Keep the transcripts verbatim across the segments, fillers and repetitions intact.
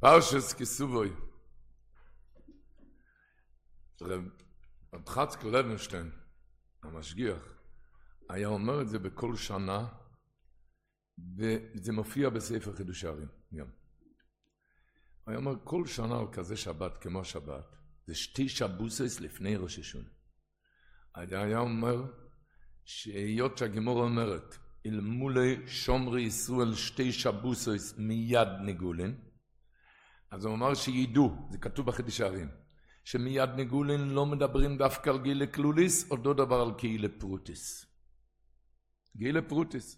פרשס כיסובוי. רב חצקל לוינשטיין, המשגיח, היה אומר את זה בכל שנה, וזה מופיע בספר חידוש הערים. גם. היה אומר, כל שנה על כזה שבת, כמו שבת, זה שתי שבוסס לפני ראש השונה. היה אומר, שהיות שהגימור אומרת, אלמולי שומרי ישראל שתי שבוסס מיד נגולין, אז הוא אמר שידעו, זה כתוב בחידוש הערים, שמיד נגולין לא מדברים דווקא על גילה כלוליס, אותו דבר על גילה פרוטיס. גילה פרוטיס.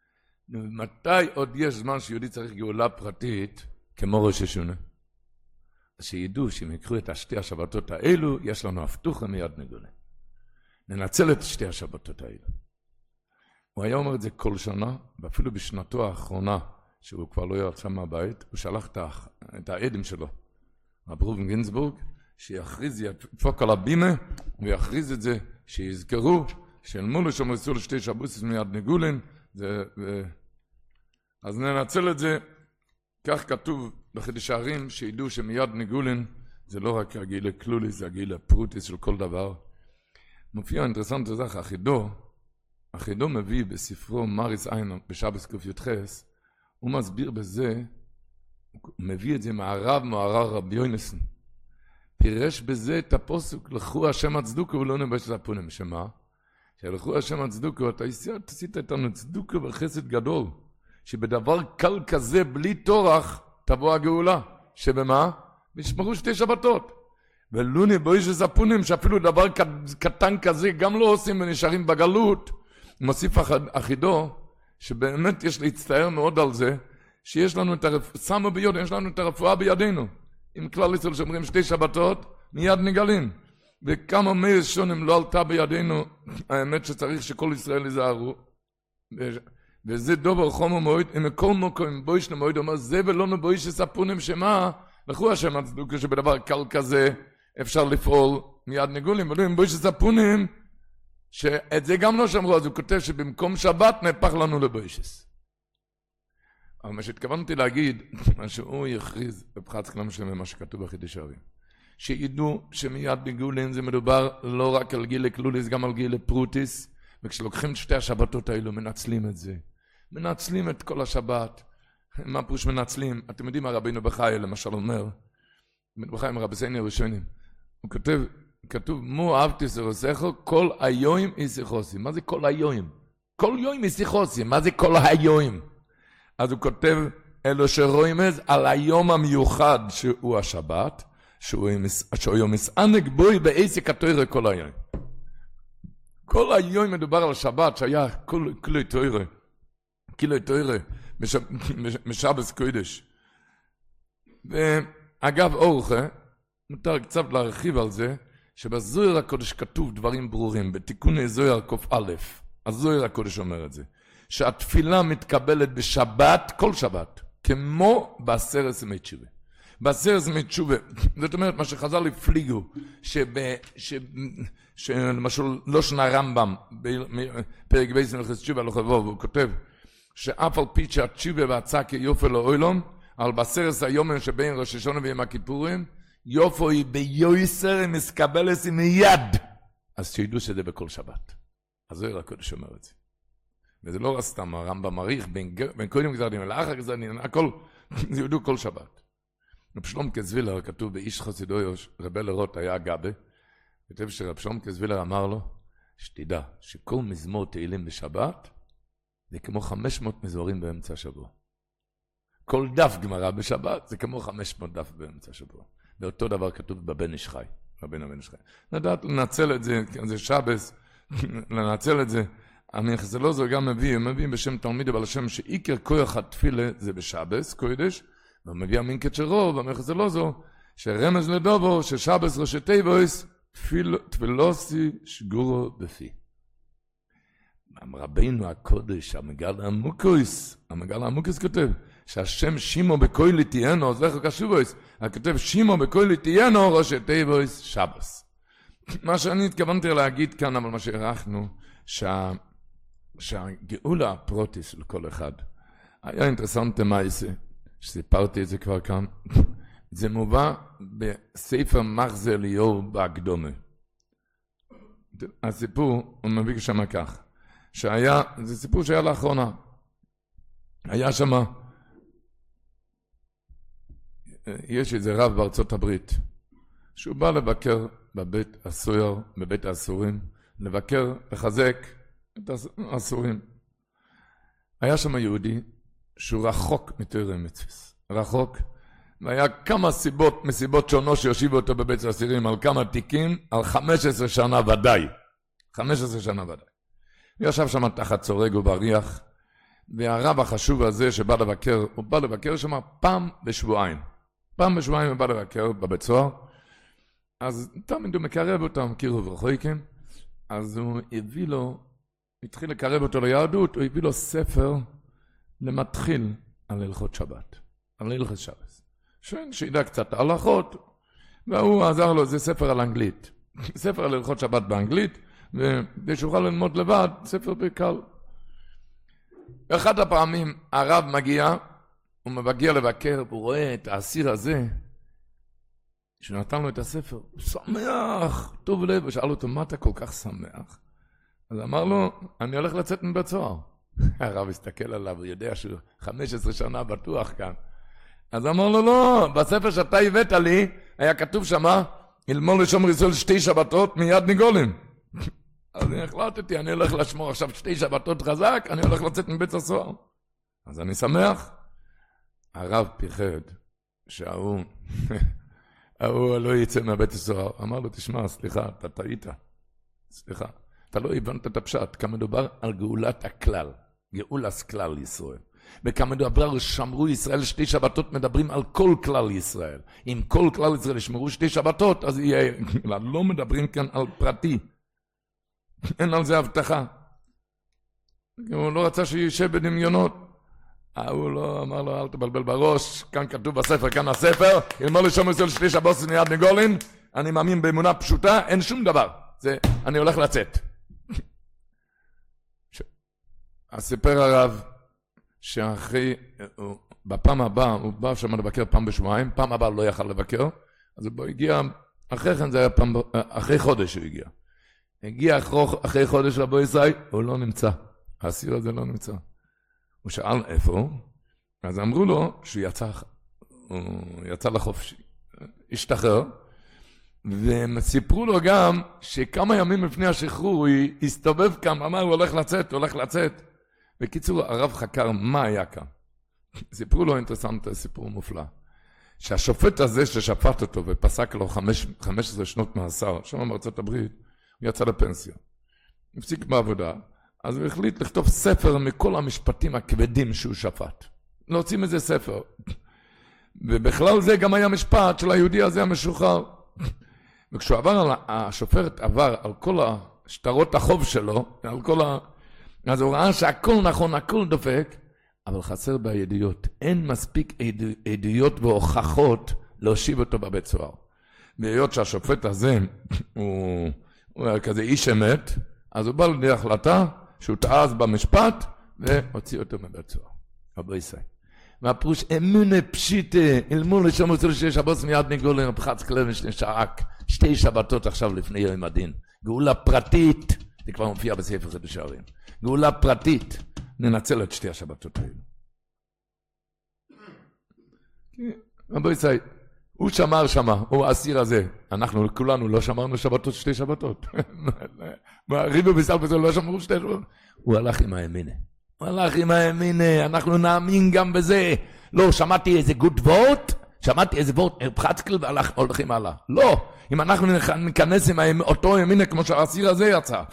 מתי עוד יש זמן שיהודי צריך גאולה פרטית, כמו ראש השונה? אז שידעו שהם יקחו את שתי השבתות האלו, יש לנו הפתוחה מיד נגולין. ננצל את שתי השבתות האלו. הוא היה אומר את זה כל שנה, ואפילו בשנתו האחרונה, שהוא כבר לא יצא מהבית, הוא שלח את העדים שלו, רב ראובן גינזבורג, שיכריז, ידפוק על הבימה, ויכריז את זה, שיזכרו, שאלמולו שומרסו לשתי שבוסס מיד נגולין, זה, ו... אז ננצל את זה, כך כתוב בחידוש הערים, שידעו שמיד נגולין, זה לא רק הגיל הכלולי, זה הגיל הפרוטיס של כל דבר. מופיע אינטרסנט הזה, אחידו, אחידו מביא בספרו מריס עין, בשבס ק"ח, הוא מסביר בזה, הוא מביא את זה מהרב מוהר"ר רבי יונסון, פירש בזה את הפוסק, לכו השם הצדוקו ולא נבש לפונים, שמה? שלכו השם הצדוקו, אתה עשית איתנו צדוקו בחסד גדול, שבדבר קל כזה בלי תורח תבוא הגאולה, שבמה? נשמרו שתי שבתות. ולא נבש לפונים, שאפילו דבר קטן כזה גם לא עושים ונשארים בגלות, מוסיף אחידו, שבאמת יש להצטער מאוד על זה, שיש לנו את הרפואה, שמו ביד, יש לנו את הרפואה בידינו. עם כלל ישראל שאומרים שתי שבתות, מיד נגלים. וכמה מאה שונים לא עלתה בידינו, האמת שצריך שכל ישראל יזהרו. וזה דובר חומו מועד, אם כל מוקם בויש למועד, אומר, זה ולא נבויש שספונים שמה, לכו השם הצדוקו שבדבר קל כזה, אפשר לפעול מיד נגולים, ולא אם בויש שספונים, שאת זה גם לא שמרו, אז הוא כותב שבמקום שבת נהפך לנו לבוישס. אבל מה שהתכוונתי להגיד, מה שהוא יכריז בפחת כלם שלם, מה שכתוב בחידוש הערים, שידעו שמיד בגולין זה מדובר לא רק על גיל כלוליס, גם על גיל פרוטיס, וכשלוקחים שתי השבתות האלו, מנצלים את זה. מנצלים את כל השבת. מה פרוש מנצלים? אתם יודעים מה רבינו בחיי למשל אומר, רבינו בחיי מרבי סייני הראשונים, הוא כותב, כתוב, מו אהבתי סרוסךו, כל היום איסיכוסי. מה זה כל היום? כל יום איסיכוסי. מה זה כל היום? אז הוא כותב, אלו שרואים את זה על היום המיוחד שהוא השבת, שהוא יום מסענק בוי בעסק התוירה כל היום. כל היום מדובר על שבת שהיה כלי תוירה, כלי תוירה, משבס קודש. ואגב אורחה, מותר קצת להרחיב על זה, שבזוהר הקודש כתוב דברים ברורים, בתיקון זוהר קוף א', הזוהר הקודש אומר את זה, שהתפילה מתקבלת בשבת, כל שבת, כמו בעשרת ימי תשובה. בעשרת ימי תשובה, זאת אומרת, מה שחז"ל הפליגו, שלמשל לא שנה רמב"ם, פרק בייס מלכות תשובה לא חבוב, הוא כותב, שאף על פי שהתשובה והצעה כיופי לאוילום, על בעשרת היומים שבין ראש השונה ויום הכיפורים, יופו היא ביועסר מסקבלת מיד, אז שידעו שזה בכל שבת. אז זוהר הקודש אומר את זה. וזה לא סתם הרמב"ם מעריך בין, בין קודם גזר דין ולאחר גזר דין, הכל, זה יודעו כל שבת. רב שלום כזווילר כתוב באיש חסידו, רבי לרוט היה גבה, כתב שרב שלום כזווילר אמר לו, שתדע שכל מזמור תהילים בשבת, זה כמו חמש מאות מזמורים באמצע השבוע. כל דף גמרא בשבת, זה כמו חמש מאות דף באמצע השבוע. ואותו דבר כתוב בבן איש חי, בבן הבן איש חי. לדעת לנצל את זה, זה שבס, לנצל את זה, המחזה לא זו גם מביא, הם מביאים בשם תלמיד אבל השם שעיקר כוח התפילה זה בשבס, קודש, ומביא המינקת של רוב, המחזה לא זו, שרמז לדובו, ששבס ראשי תיבויס, תפילוסי שגורו בפי. רבינו הקודש, המגל העמוקויס, המגל העמוקויס כותב, שהשם שימו בקוילי תהיינו, אז לכו קשובויס, הכותב שימו בקוילי תהיינו, ראשי תיבויס, שבס. מה שאני התכוונתי להגיד כאן, אבל מה שהערכנו, שה... שהגאולה הפרוטיס לכל אחד, היה אינטרסנט מה זה, שסיפרתי את זה כבר כאן, זה מובא בספר מחזר ליאור בהקדומה. הסיפור, הוא מביא שם כך, שהיה, זה סיפור שהיה לאחרונה, היה שם, יש איזה רב בארצות הברית, שהוא בא לבקר בבית הסוהר, בבית האסורים, לבקר, לחזק את האסורים. היה שם יהודי שהוא רחוק מתורה מצווה, רחוק, והיה כמה סיבות, מסיבות שונות שיושיבו אותו בבית האסירים על כמה תיקים, על חמש עשרה שנה ודאי. חמש עשרה שנה ודאי. הוא ישב שם תחת צורג ובריח, והרב החשוב הזה שבא לבקר, הוא בא לבקר שם פעם בשבועיים. פעם בשבועיים הוא בא לבקר בבית סוהר, אז תמיד הוא מקרב אותם, קירוב רחוקים, אז הוא הביא לו, התחיל לקרב אותו ליהדות, הוא הביא לו ספר למתחיל על הלכות שבת, על הלכות שבת. שידע קצת הלכות, והוא עזר לו, זה ספר על אנגלית. ספר על הלכות שבת באנגלית, ושוכל ללמוד לבד, ספר בקל. באחד הפעמים הרב מגיע, הוא מגיע לבקר, והוא רואה את האסיר הזה, שנתן לו את הספר, הוא שמח, טוב לב, ושאל אותו, מה אתה כל כך שמח? אז אמר לו, אני הולך לצאת מבית סוהר. הרב הסתכל עליו, הוא יודע שהוא חמש עשרה שנה בטוח כאן. אז אמר לו, לא, בספר שאתה הבאת לי, היה כתוב שמה, אלמול לשומר ישראל שתי שבתות מיד ניגולים. אז אני החלטתי, אני הולך לשמור עכשיו שתי שבתות חזק, אני הולך לצאת מבית הסוהר. אז אני שמח. הרב פיחד, שההוא, ההוא לא יצא מהבית הסוהר. אמר לו, תשמע, סליחה, אתה טעית. סליחה, אתה לא הבנת את הפשט, כמה מדובר על גאולת הכלל, גאולת כלל ישראל. וכמה דבר שמרו ישראל שתי שבתות, מדברים על כל כלל ישראל. אם כל כלל ישראל ישמרו שתי שבתות, אז יהיה, לא מדברים כאן על פרטי. אין על זה הבטחה. הוא לא רצה שישב בדמיונות. הוא לא אמר לו, אל תבלבל בראש, כאן כתוב בספר, כאן הספר, אלמול לשומר ישראל שתי שבתות מיד ניגולים, אני מאמין באמונה פשוטה, אין שום דבר. זה, אני הולך לצאת. אז סיפר הרב, שאחרי, בפעם הבאה, הוא בא שם לבקר פעם בשבועיים, פעם הבאה לא יכל לבקר, אז הוא הגיע, אחרי כן זה היה פעם, אחרי חודש הוא הגיע. הגיע אחרי חודש רבו ישראל, הוא לא נמצא, האסיר הזה לא נמצא. הוא שאל איפה הוא, אז אמרו לו שהוא יצא, הוא יצא לחופשי, השתחרר, והם סיפרו לו גם שכמה ימים לפני השחרור הוא הסתובב כאן, אמר הוא הולך לצאת, הוא הולך לצאת, בקיצור, הרב חקר מה היה כאן. סיפרו לו אינטרסנט, סיפור מופלא. שהשופט הזה ששפט אותו ופסק לו חמש, חמש עשרה שנות מאסר, שם בארצות הברית, הוא יצא לפנסיה. הפסיק בעבודה, אז הוא החליט לכתוב ספר מכל המשפטים הכבדים שהוא שפט. להוציא מזה ספר. ובכלל זה גם היה משפט של היהודי הזה המשוחרר. וכשהוא עבר, על, השופט עבר על כל השטרות החוב שלו, על כל ה... אז הוא ראה שהכל נכון, הכל דופק, אבל חסר בידיעות. אין מספיק עדויות והוכחות להושיב אותו בבית סוהר. והיות שהשופט הזה הוא, הוא היה כזה איש אמת, אז הוא בא לידי החלטה שהוא תעז במשפט והוציא אותו מבית סוהר. רבי ישראל. והפרוש אמונה פשיטה, אלמול לשומר ישראל שתי שבתות מיד ניגולים, פחץ כלב ששעק, שתי שבתות עכשיו לפני יום הדין. גאולה פרטית, זה כבר מופיע בספר חידוש הערים. גאולה פרטית, ננצל את שתי השבתות האלה. רבי ישראל, הוא שמר שמה, הוא האסיר הזה. אנחנו כולנו לא שמרנו שבתות, שתי שבתות. ריבו בסלפס לא שמרו שתי שבתות. הוא הלך עם האמינה. הוא הלך עם האמינה, אנחנו נאמין גם בזה. לא, שמעתי איזה גוד וורט, שמעתי איזה וורט, פחצקל והולכים הלאה. לא, אם אנחנו ניכנס עם אותו האמינה כמו שהאסיר הזה יצא.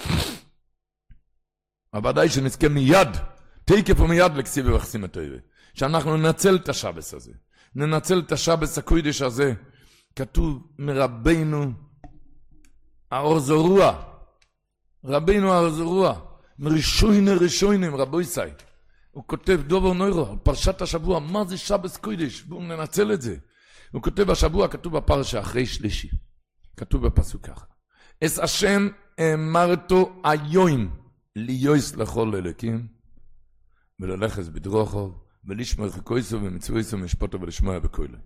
אבל ודאי שנזכה מיד, תקף ומיד לכסיב וחסים את האלה. שאנחנו ננצל את השבס הזה. ננצל את השבס הקוידש הזה. כתוב מרבינו האור זרוע. רבינו האור זרוע. מראשויני ראשוינים רבו ישראל. הוא כותב דובר נוירו על פרשת השבוע. מה זה שבס קוידש? בואו ננצל את זה. הוא כותב השבוע, כתוב בפרשה אחרי שלישי. כתוב בפסוק ככה. אס השם אמרתו היום. ליועס לכל אלוקים, וללכת בדרוכו, ולשמור חקויסו ומצוויסו ומשפטו ולשמוע בקוילו.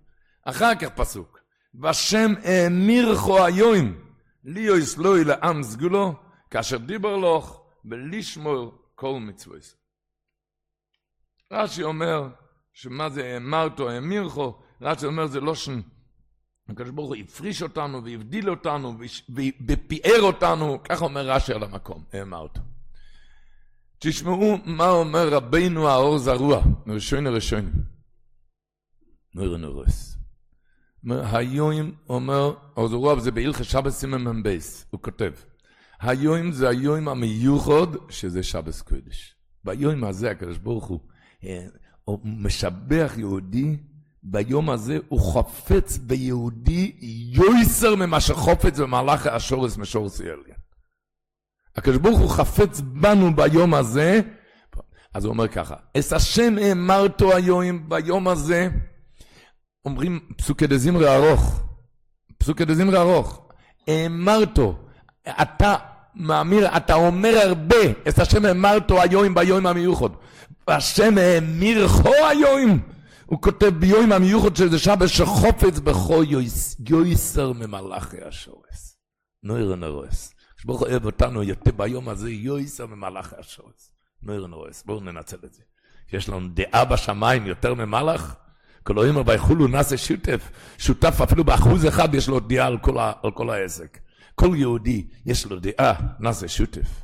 אחר כך פסוק. ושם האמירכו היום, ליו יסלוי לעם סגולו, כאשר דיבר לך, ולשמור כל מצוות. רש"י אומר, שמה זה האמרתו, האמירכו, רש"י אומר זה לא שן, הקדוש ברוך הוא הפריש אותנו, והבדיל אותנו, ופיאר אותנו, כך אומר רש"י על המקום, האמרתו. תשמעו מה אומר רבינו האור זרוע, ראשון ראשון. נור נורס. היום אומר, האור זרוע, זה בהלכות שבת סימן ממבייס, הוא כותב, היום זה היום המיוחד, שזה שבת קודש. ביום הזה הקדוש ברוך הוא, הוא משבח יהודי, ביום הזה הוא חופץ ביהודי יויסר ממה שחופץ במהלך השורס משורס אליה. הקדוש ברוך הוא חפץ בנו ביום הזה, אז הוא אומר ככה, את השם אמרתו היום ביום הזה, אומרים פסוקי דזמרי ארוך, פסוקי דזמרי ארוך, אמרתו, אתה מאמיר, אתה אומר הרבה, את השם אמרתו היום ביום המיוחד, השם אמירכו היום, הוא כותב ביום המיוחד שזה שבת שחופץ בכו יויסר ממלאכי השורס. נויר נורס. שברוך הוא אוהב אותנו יותר ביום הזה יויסר ממלאכי השורס. נויר נורס. בואו ננצל את זה. יש לנו דעה בשמיים יותר ממלאך. כל היום הבא יחולו נעשה שותף. שותף אפילו באחוז אחד יש לו דעה על כל, ה, על כל העסק. כל יהודי יש לו דעה נעשה שותף.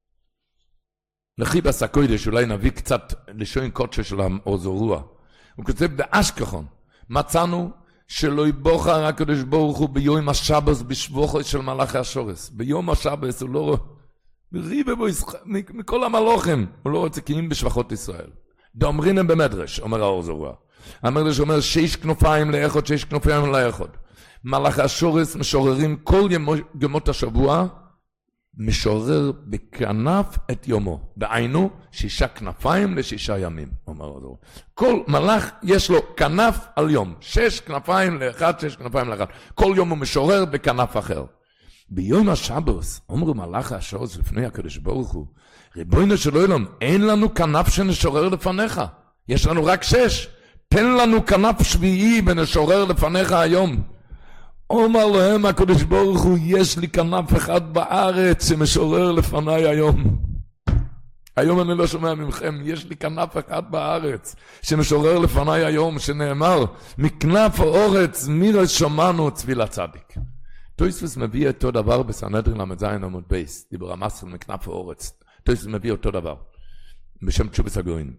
לחיבס הקודש אולי נביא קצת לשון קודשו של האוזורוע. הוא כותב באשכחון, מצאנו שלא יבוחר הקדוש ברוך הוא ביום השבס בשבוחו של מלאכי השורס. ביום השבס הוא לא רואה, בריבה בו מכל המלוכים, הוא לא רוצה קיים בשבחות ישראל. דאמרינם במדרש, אומר האור זרוע. המדרש אומר שיש כנופיים לאחד, שיש כנופיים לאחד. מלאכי השורס משוררים כל ימות השבוע, משורר בכנף את יומו. דהיינו, שישה כנפיים לשישה ימים, אומר אותו. כל מלאך יש לו כנף על יום. שש כנפיים לאחד, שש כנפיים לאחד. כל יום הוא משורר בכנף אחר. ביום השבוס, אומרו מלאך השורס לפני הקדוש ברוך הוא, ריבונו של עולם, אין לנו כנף שנשורר לפניך. יש לנו רק שש. תן לנו כנף שביעי ונשורר לפניך היום. אומר להם הקדוש ברוך הוא, יש לי כנף אחד בארץ שמשורר לפניי היום. היום אני לא שומע ממכם, יש לי כנף אחד בארץ שמשורר לפניי היום, שנאמר, מכנף האורץ מירה שמענו צביל הצדיק. תויספוס מביא אותו דבר בסנהדרין למ"ז עמוד בייס, דיבר המסל מכנף האורץ. תויספוס מביא אותו דבר, בשם תשובס הגויים.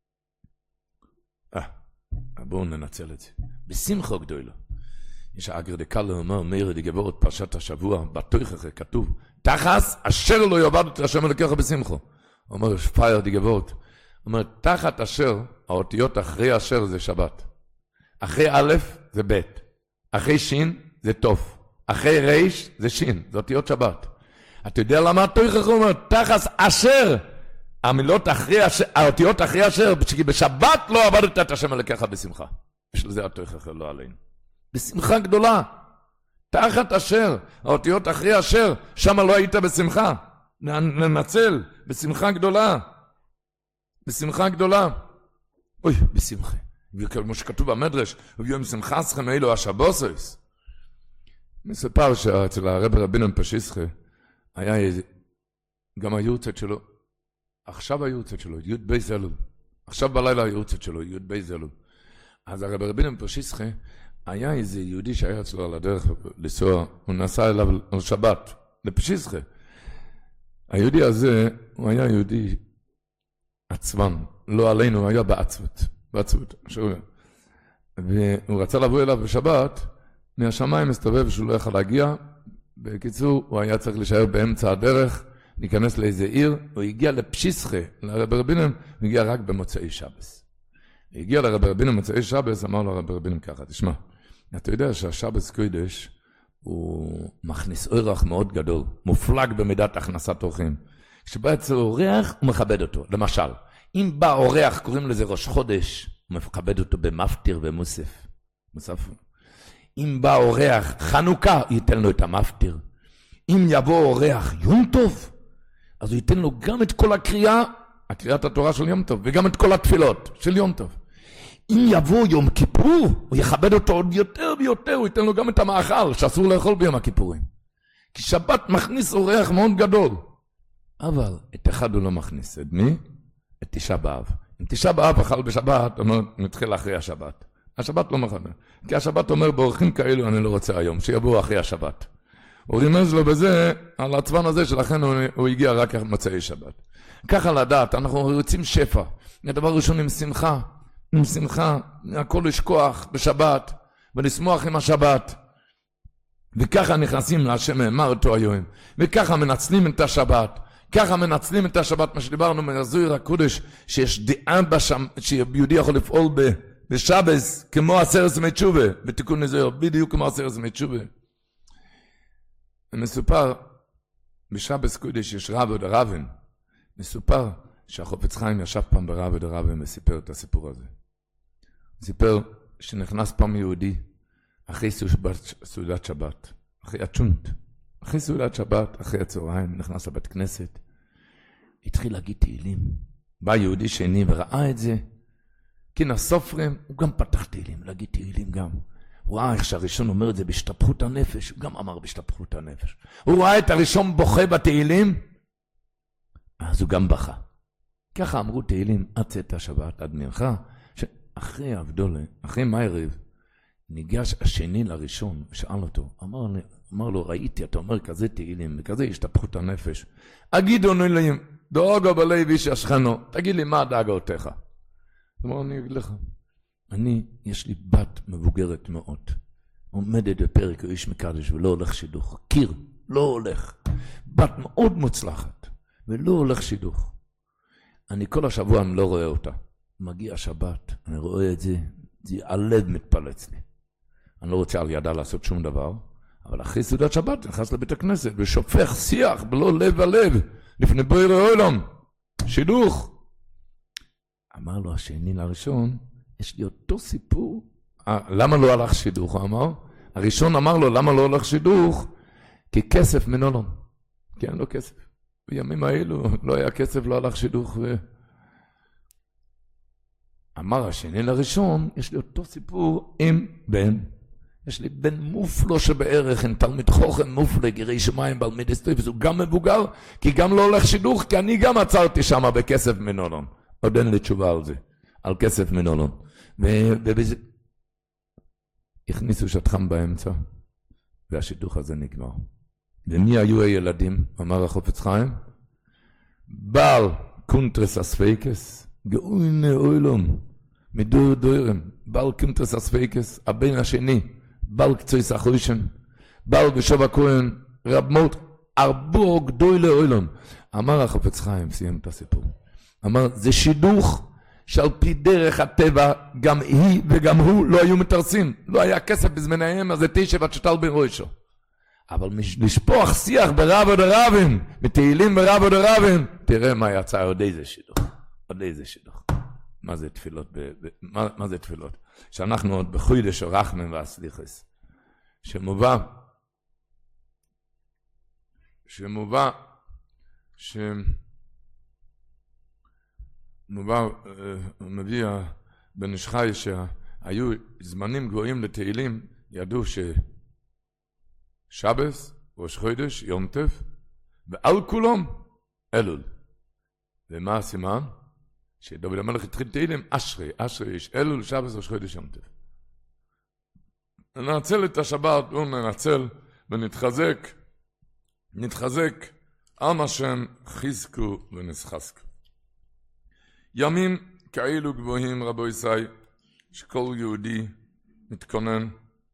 אה, בואו ננצל את זה. בשמחה גדולה. יש האגר דקל אומר, מאיר דגבורת פרשת השבוע, בתויכך כתוב, תחס אשר לא יאבד את השם אלוקיך בשמחו. אומר שפייר דגבורת, אומר, תחת אשר, האותיות אחרי אשר זה שבת. אחרי א' זה ב', אחרי שין זה תוף, אחרי ריש זה שין, זה אותיות שבת. אתה יודע למה התויכך אומר, תחס אשר, המילות אחרי אשר, האותיות אחרי אשר, כי בשבת לא עבדת את השם אלוקיך בשמחה. בשביל זה התויכך לא עלינו. בשמחה גדולה, תחת אשר, האותיות אחרי אשר, שם לא היית בשמחה, ננצל, בשמחה גדולה, בשמחה גדולה, אוי, בשמחה, וכמו שכתוב במדרש, וביום שמחה אסכם אלו השבוסוס, מספר שאצל הרב רבינן פשיסחה, היה איזה, גם היורצת שלו, עכשיו היורצת שלו, י' בייס אלול, עכשיו בלילה היורצת שלו, י' בייס אלול, אז הרב רבינן פשיסחה, היה איזה יהודי שהיה אצלו על הדרך לנסוע, הוא נסע אליו על שבת, לפשיסחה. היהודי הזה, הוא היה יהודי עצבן, לא עלינו, הוא היה בעצבות, בעצבות. והוא רצה לבוא אליו בשבת, מהשמיים הסתובב שהוא לא יכול להגיע, בקיצור, הוא היה צריך להישאר באמצע הדרך, להיכנס לאיזה עיר, הוא הגיע לפשיסחה, לרב רבינן, הוא הגיע רק במוצאי שבס. הוא הגיע לרב רבינן במוצאי שבס, אמר לו הרב רבינן ככה, תשמע, אתה יודע שהשבס קודש הוא מכניס אורח מאוד גדול, מופלג במידת הכנסת אורחים. כשבא אצל אורח, הוא מכבד אותו. למשל, אם בא אורח, קוראים לזה ראש חודש, הוא מכבד אותו במפטיר ומוסף. מוסף. אם בא אורח חנוכה, ייתן לו את המפטיר. אם יבוא אורח יום טוב, אז הוא ייתן לו גם את כל הקריאה, הקריאת התורה של יום טוב, וגם את כל התפילות של יום טוב. אם יבוא יום כיפור, הוא יכבד אותו עוד יותר ויותר, הוא ייתן לו גם את המאכל, שאסור לאכול ביום הכיפורים. כי שבת מכניס אורח מאוד גדול. אבל את אחד הוא לא מכניס. את מי? את תשעה באב. אם תשעה באב אכל בשבת, הוא נתחיל אחרי השבת. השבת לא מכנה. כי השבת אומר, באורחים כאלו אני לא רוצה היום, שיבואו אחרי השבת. הוא רימז לו בזה, על הצבן הזה שלכן הוא, הוא הגיע רק מצאי שבת. ככה לדעת, אנחנו רוצים שפע. הדבר ראשון עם שמחה, עם שמחה, הכל לשכוח בשבת, ולשמוח עם השבת. וככה נכנסים להשם אמר אותו היום. וככה מנצלים את השבת. ככה מנצלים את השבת, מה שדיברנו מזוהיר הקודש, שיש דעה בשם, שיהודי יכול לפעול ב, בשבס, כמו עשרת ימי תשובה, בתיקון נזוהיר, בדיוק כמו עשרת ימי תשובה. מסופר, בשבס קודש יש רב ודרבן, מסופר שהחופץ חיים ישב פעם ברב ודרבן וסיפר את הסיפור הזה. סיפר שנכנס פעם יהודי, אחרי סעודת שבת, אחרי הצ'ונט, אחרי סעודת שבת, אחרי הצהריים, נכנס לבית כנסת, התחיל להגיד תהילים. בא יהודי שני וראה את זה, כן הסופרים, הוא גם פתח תהילים, להגיד תהילים גם. הוא ראה איך שהראשון אומר את זה בהשתפכות הנפש, הוא גם אמר בהשתפכות הנפש. הוא ראה את הראשון בוכה בתהילים, אז הוא גם בכה. ככה אמרו תהילים עד צאת השבת, עד מנחה, שאחרי הבדולה, אחרי מערב, ניגש השני לראשון, ושאל אותו, אמר, אמר לו, ראיתי, אתה אומר כזה תהילים, וכזה השתפכות הנפש. אגידו נלאים, דאגו בלב איש השכנו, תגיד לי מה דאגותיך. אמר, אני אגיד לך, אני, יש לי בת מבוגרת מאוד, עומדת בפרק או איש מקדש ולא הולך שידוך, קיר, לא הולך, בת מאוד מוצלחת, ולא הולך שידוך. אני כל השבוע אני לא רואה אותה. מגיע השבת, אני רואה את זה, זה הלב מתפלץ לי. אני לא רוצה על ידה לעשות שום דבר, אבל אחרי סעודת שבת נכנס לבית הכנסת ושופך שיח בלא לב ולב, לפני בורא עולם, שידוך. אמר לו השני לראשון, יש לי אותו סיפור. למה לא הלך שידוך? הוא אמר. הראשון אמר לו, למה לא הולך שידוך? כי כסף מנולון. כי אין לו כסף. בימים האלו לא היה כסף, לא הלך שידוך. ו... אמר השני לראשון, יש לי אותו סיפור עם בן. יש לי בן מופלו שבערך, עם תלמיד חוכם מופלו, גירי שמיים, בלמיד אסטריפס, הוא גם מבוגר, כי גם לא הולך שידוך, כי אני גם עצרתי שם בכסף מנולון. עוד אין לי תשובה על זה, על כסף מנולון. ובזה... הכניסו שטחם באמצע, והשידוך הזה נגמר. ומי היו הילדים? אמר החופץ חיים, בעל קונטרס אספייקס, גאון אוילום, מדור דוירם, בעל קונטרס אספייקס, הבן השני, בעל קצוי סחוישן, בעל בשוב הכהן, רב מות, ארבו גדוי לאוילום. אמר החופץ חיים, סיים את הסיפור. אמר, זה שידוך שעל פי דרך הטבע, גם היא וגם הוא לא היו מתרסים. לא היה כסף בזמניהם, אז זה תשב עד שתל בראשו. אבל לשפוך שיח ברב ודרבים, מתהילים ברב ודרבים, תראה מה יצא, עוד איזה שידוך. עוד איזה שידוך. מה זה תפילות? ב, ב, מה, מה זה תפילות? שאנחנו עוד בחוידש הרחמים והסליחס. שמובא, שמובא, ש... מובא, מביא בן איש חי שהיו זמנים גבוהים לתהילים, ידעו ששבס, ראש חודש, יום טף, ועל כולם אלול. ומה הסימן? שדוד המלך התחיל תהילים, אשרי, אשרי איש, אלול, שבס, ראש חודש, יום טף. ננצל את השבת, וננצל ונתחזק, נתחזק, עם השם חיזקו ונסחזקו. ימים כאלו גבוהים רבו ישראל, שכל יהודי מתכונן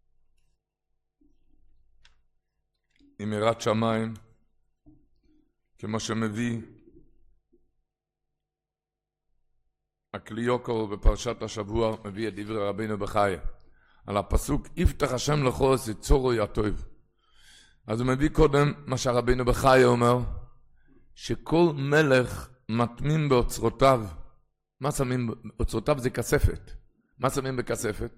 עם יראת שמיים, כמו שמביא הקליוקו בפרשת השבוע, מביא את דברי רבינו בחיי, על הפסוק, יפתח השם לכו את צורו יטוב. אז הוא מביא קודם מה שהרבינו בחיי אומר, שכל מלך מתמים באוצרותיו. מה שמים באוצרותיו? זה כספת. מה שמים בכספת?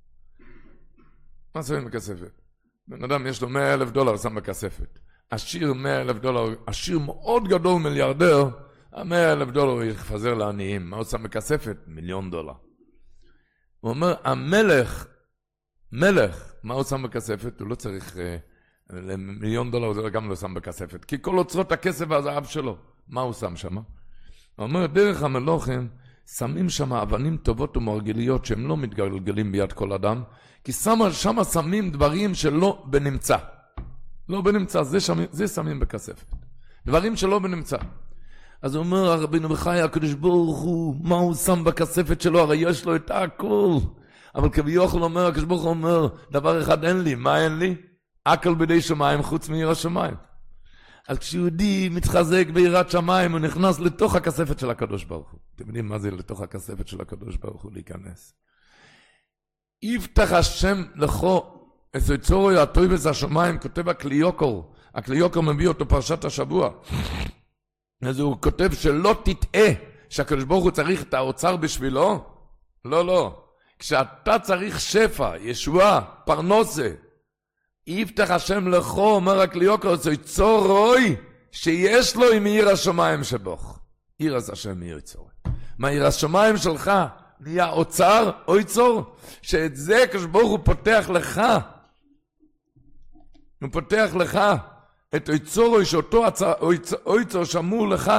מה שמים בכספת? בן אדם יש לו מאה אלף דולר שם בכספת. עשיר מאה אלף דולר, עשיר מאוד גדול מיליארדר, המאה אלף דולר יחפזר לעניים. מה הוא שם בכספת? מיליון דולר. הוא אומר, המלך, מלך, מה הוא שם בכספת? הוא לא צריך, אה, למיליון דולר זה גם לא שם בכספת, כי כל אוצרות הכסף והזהב שלו, מה הוא שם שם? הוא אומר, דרך המלוכים, שמים שם אבנים טובות ומרגליות, שהם לא מתגלגלים ביד כל אדם, כי שם, שם שמים דברים שלא בנמצא. לא בנמצא, זה, שם, זה שמים בכספת. דברים שלא בנמצא. אז הוא אומר, רבינו בחיי, הקדוש ברוך הוא, מה הוא שם בכספת שלו? הרי יש לו את הכל. אבל כביכול אומר, הקדוש ברוך הוא אומר, דבר אחד אין לי, מה אין לי? הכל בידי שמיים חוץ מעיר השמיים. אז כשיהודי מתחזק ביראת שמיים, הוא נכנס לתוך הכספת של הקדוש ברוך הוא. אתם יודעים מה זה לתוך הכספת של הקדוש ברוך הוא להיכנס? יפתח השם לכו, אצל יצורו יעטוי בזה השמיים, כותב הקליוקור. הקליוקור מביא אותו פרשת השבוע. אז הוא כותב שלא תטעה שהקדוש ברוך הוא צריך את האוצר בשבילו. לא, לא. כשאתה צריך שפע, ישועה, פרנסה, יפתח השם לכו, אומר הקליוקור, זה יצור רוי שיש לו עם עיר השמיים שבוך. עיר אז השם עיר יצור. מה עיר השמיים שלך? נהיה אוצר או יצור? שאת זה הקדוש ברוך הוא פותח לך. הוא פותח לך. את היצור שאותו היצור שמור לך.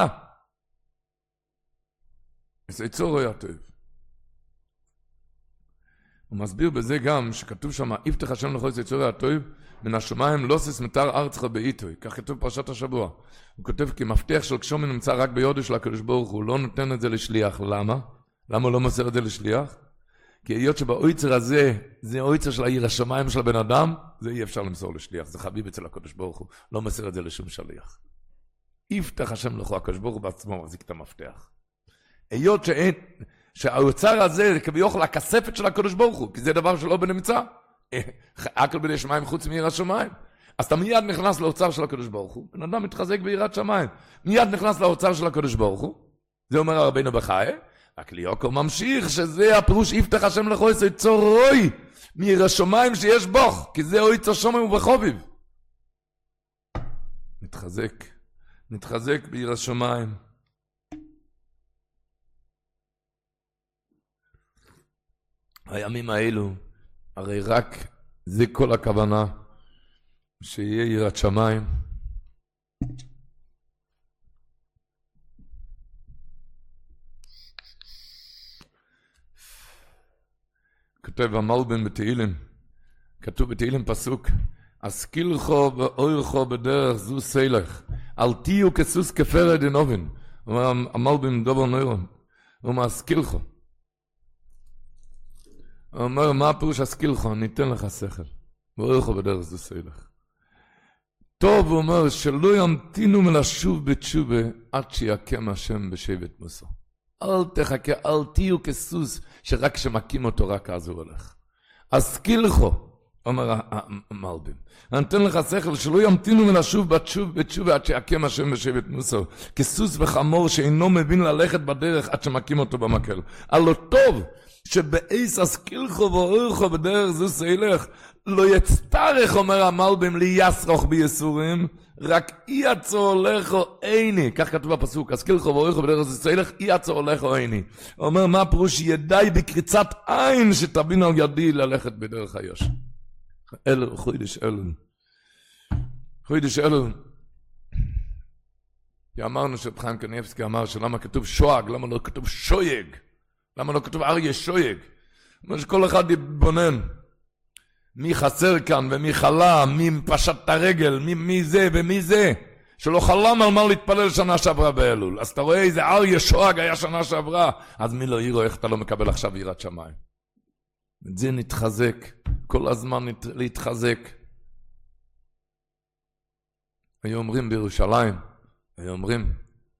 אז היצור היה טוב. הוא מסביר בזה גם שכתוב שם, יפתח השם לכו את היצור היה טוב, מן השמיים לא ססמתר ארצך בעיתוי. כך כתוב פרשת השבוע. הוא כותב כי מפתח של קשומי נמצא רק ביודו של הקדוש ברוך הוא, לא נותן את זה לשליח. למה? למה הוא לא מוסר את זה לשליח? כי היות שבאויצר הזה, זה האויצר של העיר השמיים של הבן אדם, זה אי אפשר למסור לשליח, זה חביב אצל הקדוש ברוך הוא, לא מסר את זה לשום שליח. יפתח השם לכו, הקדוש ברוך הוא בעצמו מחזיק את המפתח. היות שאין, שהאוצר הזה זה כביכול הכספת של הקדוש ברוך הוא, כי זה דבר שלא בנמצא. הכל בידי שמיים חוץ מעיר השמיים. אז אתה מיד נכנס לאוצר של הקדוש ברוך הוא, בן אדם מתחזק ביראת שמיים, מיד נכנס לאוצר של הקדוש ברוך הוא, זה אומר רבינו בחיי, הקליוקור ממשיך שזה הפירוש יפתח השם לכו את יצור רוי מעיר השמיים שיש בוך, כי זה או יצור שומם ובחוביב. נתחזק, נתחזק בעיר השמיים. הימים האלו, הרי רק זה כל הכוונה, שיהיה יראת שמיים. כותב המלבים בתהילים, כתוב בתהילים פסוק, השכילכו ואוירכו בדרך זו סילך, אל תהיו כסוס כפרד אינובן. אומר המלבים דובר נוירון, הוא אומר השכילכו. הוא אומר מה הפירוש השכילכו? ניתן לך שכל, ואוירכו בדרך זו סילך. טוב, הוא אומר שלא ימתינו מלשוב בתשובה עד שיקם השם בשבט מוסר. אל תחכה, אל תהיו כסוס שרק שמקים אותו רק אז הוא הולך. אז כילכו, אומר המלבים, אני אתן לך שכל שלא ימתינו מלשוב בתשוב בתשובה עד שיקם השם בשבט מוסר, כסוס וחמור שאינו מבין ללכת בדרך עד שמקים אותו במקל. הלא טוב שבאיס אז כילכו ואורכו בדרך זו סילך, לא יצטרך, אומר המלבים, ליסרוך ביסורים, רק אי עצור לכו איני, כך כתוב בפסוק, אז כילכו ואורכו בדרך זו סילך, אי עצור לכו איני. אומר מה פירוש? ידי בקריצת עין שתבין על ידי ללכת בדרך היושר. אלו, חוידש אלו. חוידש אלו. כי אמרנו שחיים קניבסקי אמר שלמה כתוב שואג, למה לא כתוב שויג? למה לא כתוב אריה שויג? אומר שכל אחד יתבונן. מי חסר כאן ומי חלה, מי פשט את הרגל, מי, מי זה ומי זה. שלא חלם על מה להתפלל שנה שעברה באלול. אז אתה רואה איזה אריה שואג היה שנה שעברה. אז מי לא יראו איך אתה לא מקבל עכשיו יראת שמיים. את זה נתחזק. כל הזמן נת... להתחזק. היו אומרים בירושלים, היו אומרים,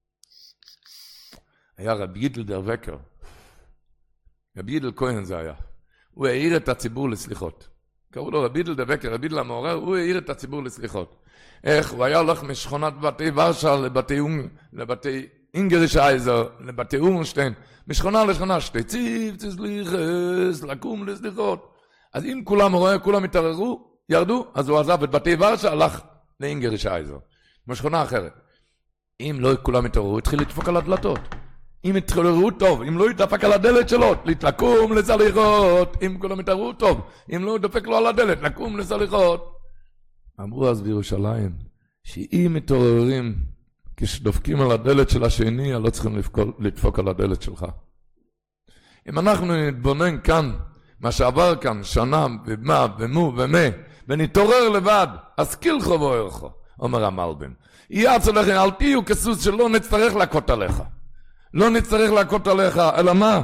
היה רבי גידל דר וקר. רבי גידל כהן זה היה. הוא העיר את הציבור לסליחות. קראו לו רבי גידל דר וקר, רבי גידל המעורר, הוא העיר את הציבור לסליחות. איך? הוא היה הולך משכונת בתי ורשה לבתי, לבתי אינגריש אייזר, לבתי אורנשטיין, משכונה לשכונה, שתי ציב, צסליחס, לקום לסליחות. אז אם כולם רואה, כולם התערערו, ירדו, אז הוא עזב את בתי ורשה, הלך לאינגריש אייזר, משכונה אחרת. אם לא כולם התערערו, התחיל לדפוק על הדלתות. אם יתעוררו טוב, אם לא יתדפק על הדלת שלו, לקום לסליחות, אם כולם יתעוררו טוב, אם לא יתדפק לו על הדלת, לקום לסליחות. אמרו אז בירושלים, שאם מתעוררים, כשדופקים על הדלת של השני, לא צריכים לדפוק על הדלת שלך. אם אנחנו נתבונן כאן, מה שעבר כאן, שנה ומה ומו ומה, ונתעורר לבד, אז קילחו ואורכו, אומר המלבים. יעץ עליך, אל תהיו כסוס שלא נצטרך להכות עליך. לא נצטרך להכות עליך, אלא מה?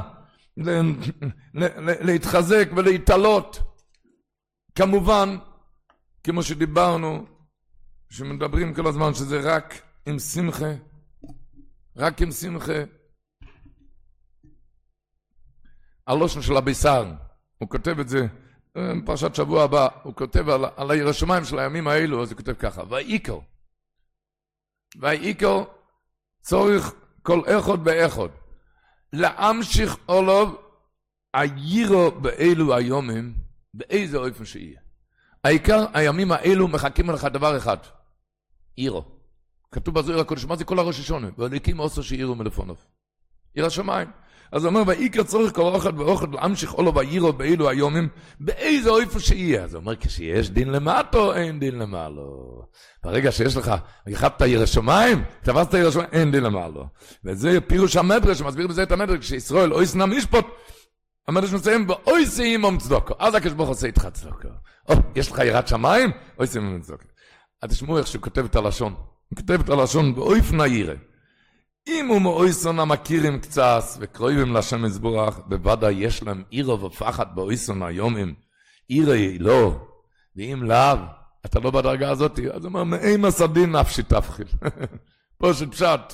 להתחזק ולהתעלות. כמובן, כמו שדיברנו, שמדברים כל הזמן שזה רק עם שמחה, רק עם שמחה. הלושן של הבישר, הוא כותב את זה, פרשת שבוע הבא, הוא כותב על, על הירושלים של הימים האלו, אז הוא כותב ככה, ואיקו, ואיקו צורך כל אחד באחד, להמשיך עליו הירו באלו היומים, באיזה אופן שיהיה. העיקר, הימים האלו מחכים לך דבר אחד, עירו. כתוב בזוהר הקודש, מה זה כל הראש השונה? והליקים עושו שעירו מלפונוב. עיר השמיים. אז הוא אומר, ועיקר צורך כל אחד ואוחד להמשיך עולו ועירו באלו היומים, באיזה אופן שיהיה. אז הוא אומר, כשיש דין למטו, אין דין למעלו. ברגע שיש לך, יחדת עיר השמיים, תפסת עיר השמיים, אין דין למעלו. וזה פירוש המדרש, שמסביר בזה את המדרש, כשישראל אוי סנה משפוט, המדרש מסיים, ואוי סיימום צדוקו. אז הקשבוך עושה איתך צדוקו. או, יש לך יראת שמיים? אוי סיימום צדוקו. אז תשמעו איך שהוא כותב את הלשון. הוא כותב את הלשון באויף נעירה. אם הוא מאויסון המכירים קצת וקרויבים לשם מזבורך, בוודאי יש להם עירו ופחד באויסון היומים. עירי לא. ואם לאו, אתה לא בדרגה הזאת, אז הוא אומר, מאי מסדין נפשי תפחיל. פה שפשט.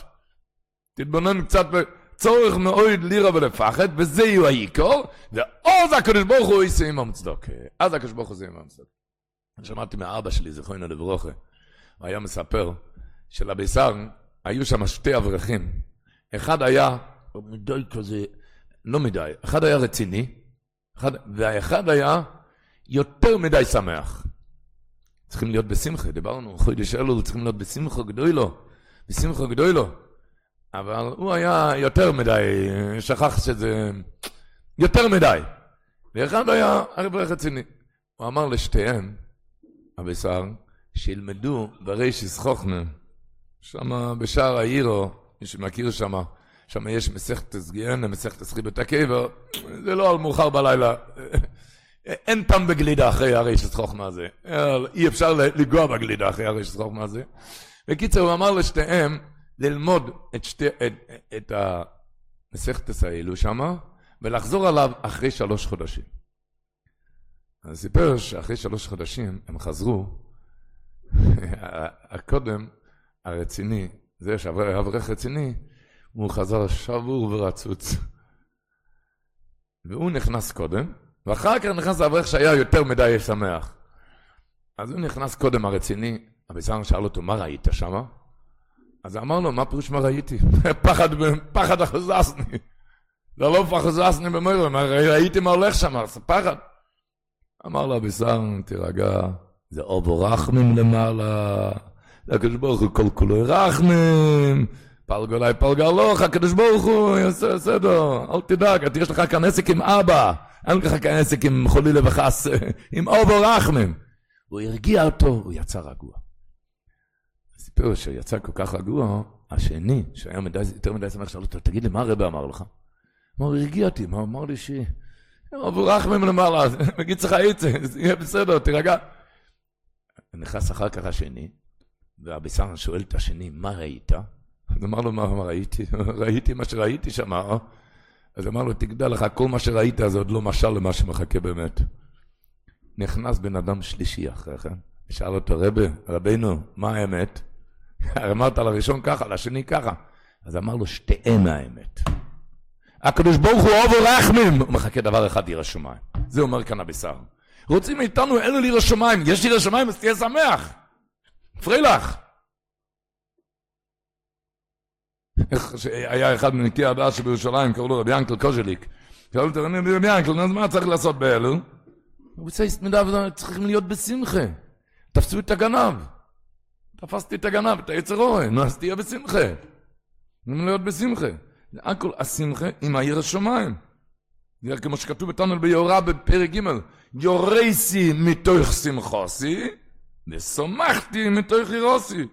תתבונן קצת בצורך מאויד לירה ולפחד, וזה יהיו העיקור, ועוז הקדוש ברוך הוא יישא עם המצדוק. אז הקדוש ברוך הוא יישא עם המצדוק. אני שמעתי מהאבא שלי, זכרונו לברוכה, הוא היה מספר שלבישר היו שם שתי אברכים. אחד היה מדי כזה, לא מדי, אחד היה רציני, אחד, והאחד היה יותר מדי שמח. צריכים להיות בשמחה, דיברנו, חודש אלול, צריכים להיות בשמחה גדולו, בשמחה גדולו. אבל הוא היה יותר מדי, שכח שזה יותר מדי. ואחד היה אברך רציני. הוא אמר לשתיהם, הבישר, שילמדו בריש חוכמה, שם בשער העירו, מי שמכיר שם, שם יש מסכת סגיהן, מסכת סחיבת הקבר, זה לא על מאוחר בלילה, אין טעם בגלידה אחרי הריש חוכמה הזה, אי אפשר לגוע בגלידה אחרי הריש חוכמה הזה. בקיצר, הוא אמר לשתיהם, ללמוד את, שתי, את, את המסכת האלו שם, ולחזור עליו אחרי שלוש חודשים. אז סיפר שאחרי שלוש חודשים הם חזרו, הקודם, הרציני, זה שאברך רציני, הוא חזר שבור ורצוץ. והוא נכנס קודם, ואחר כך נכנס האברך שהיה יותר מדי שמח. אז הוא נכנס קודם הרציני, הבישר שאל אותו, מה ראית שמה? אז אמר לו, מה פירוש מה ראיתי? פחד, פחד אחוזסני. זה לא אחוזסני במוירו, ראיתי מה הולך שם, זה פחד. אמר לו, הבישר, תירגע, זה אובו רחמים למעלה, הקדוש ברוך הוא כל כולו רחמים, פלגו אליי פלגה לוך, הקדוש ברוך הוא יעשה סדר, אל תדאג, יש לך כאן עסק עם אבא, אין לך כאן עסק עם חולי לבחס, עם אובו רחמים. הוא הרגיע אותו, הוא יצא רגוע. הסיפור שיצא כל כך רגוע, השני, שהיה מדי, יותר מדי שמח, שאל אותו, תגיד לי, מה הרב אמר לך? אמר, הוא הרגיע אותי, מה אמר לי שהיא? אובו רחמים למעלה, מגיד צריך הייצה, זה יהיה בסדר, תירגע. נכנס אחר כך השני, והבישר שואל את השני, מה ראית? אז אמר לו, מה, מה ראיתי? ראיתי מה שראיתי שם, אה? אז אמר לו, תגדל לך, כל מה שראית זה עוד לא משל למה שמחכה באמת. נכנס בן אדם שלישי אחרי כן, ושאל אותו, רבי, רבינו, מה האמת? אמרת לראשון ככה, לשני ככה. אז אמר לו, שתיהם האמת. הקדוש ברוך הוא אוהב ורחמים, הוא מחכה דבר אחד, ירא שמיים. זה אומר כאן הבישר. רוצים מאיתנו, אין לי ירא שמיים, יש לי ירא שמיים, אז תהיה שמח. פרילך. איך שהיה אחד מנקי הדעת שבירושלים, קראו לו רבי ינקל קוז'ליק. שאלו אותו, רבי ינקל, אז מה צריך לעשות באלו? הוא רוצה הסתמדה, צריכים להיות בשמחה. תפסו את הגנב. תפסתי את הגנב, את היצר אורן, אז תהיה בשמחה. צריכים להיות בשמחה. הכל השמחה עם העיר השמיים. זה כמו שכתוב בתנ"ל ביורה בפרק ג' יורסי מתוך שמחוסי, ושמחתי מתוך ירוסי.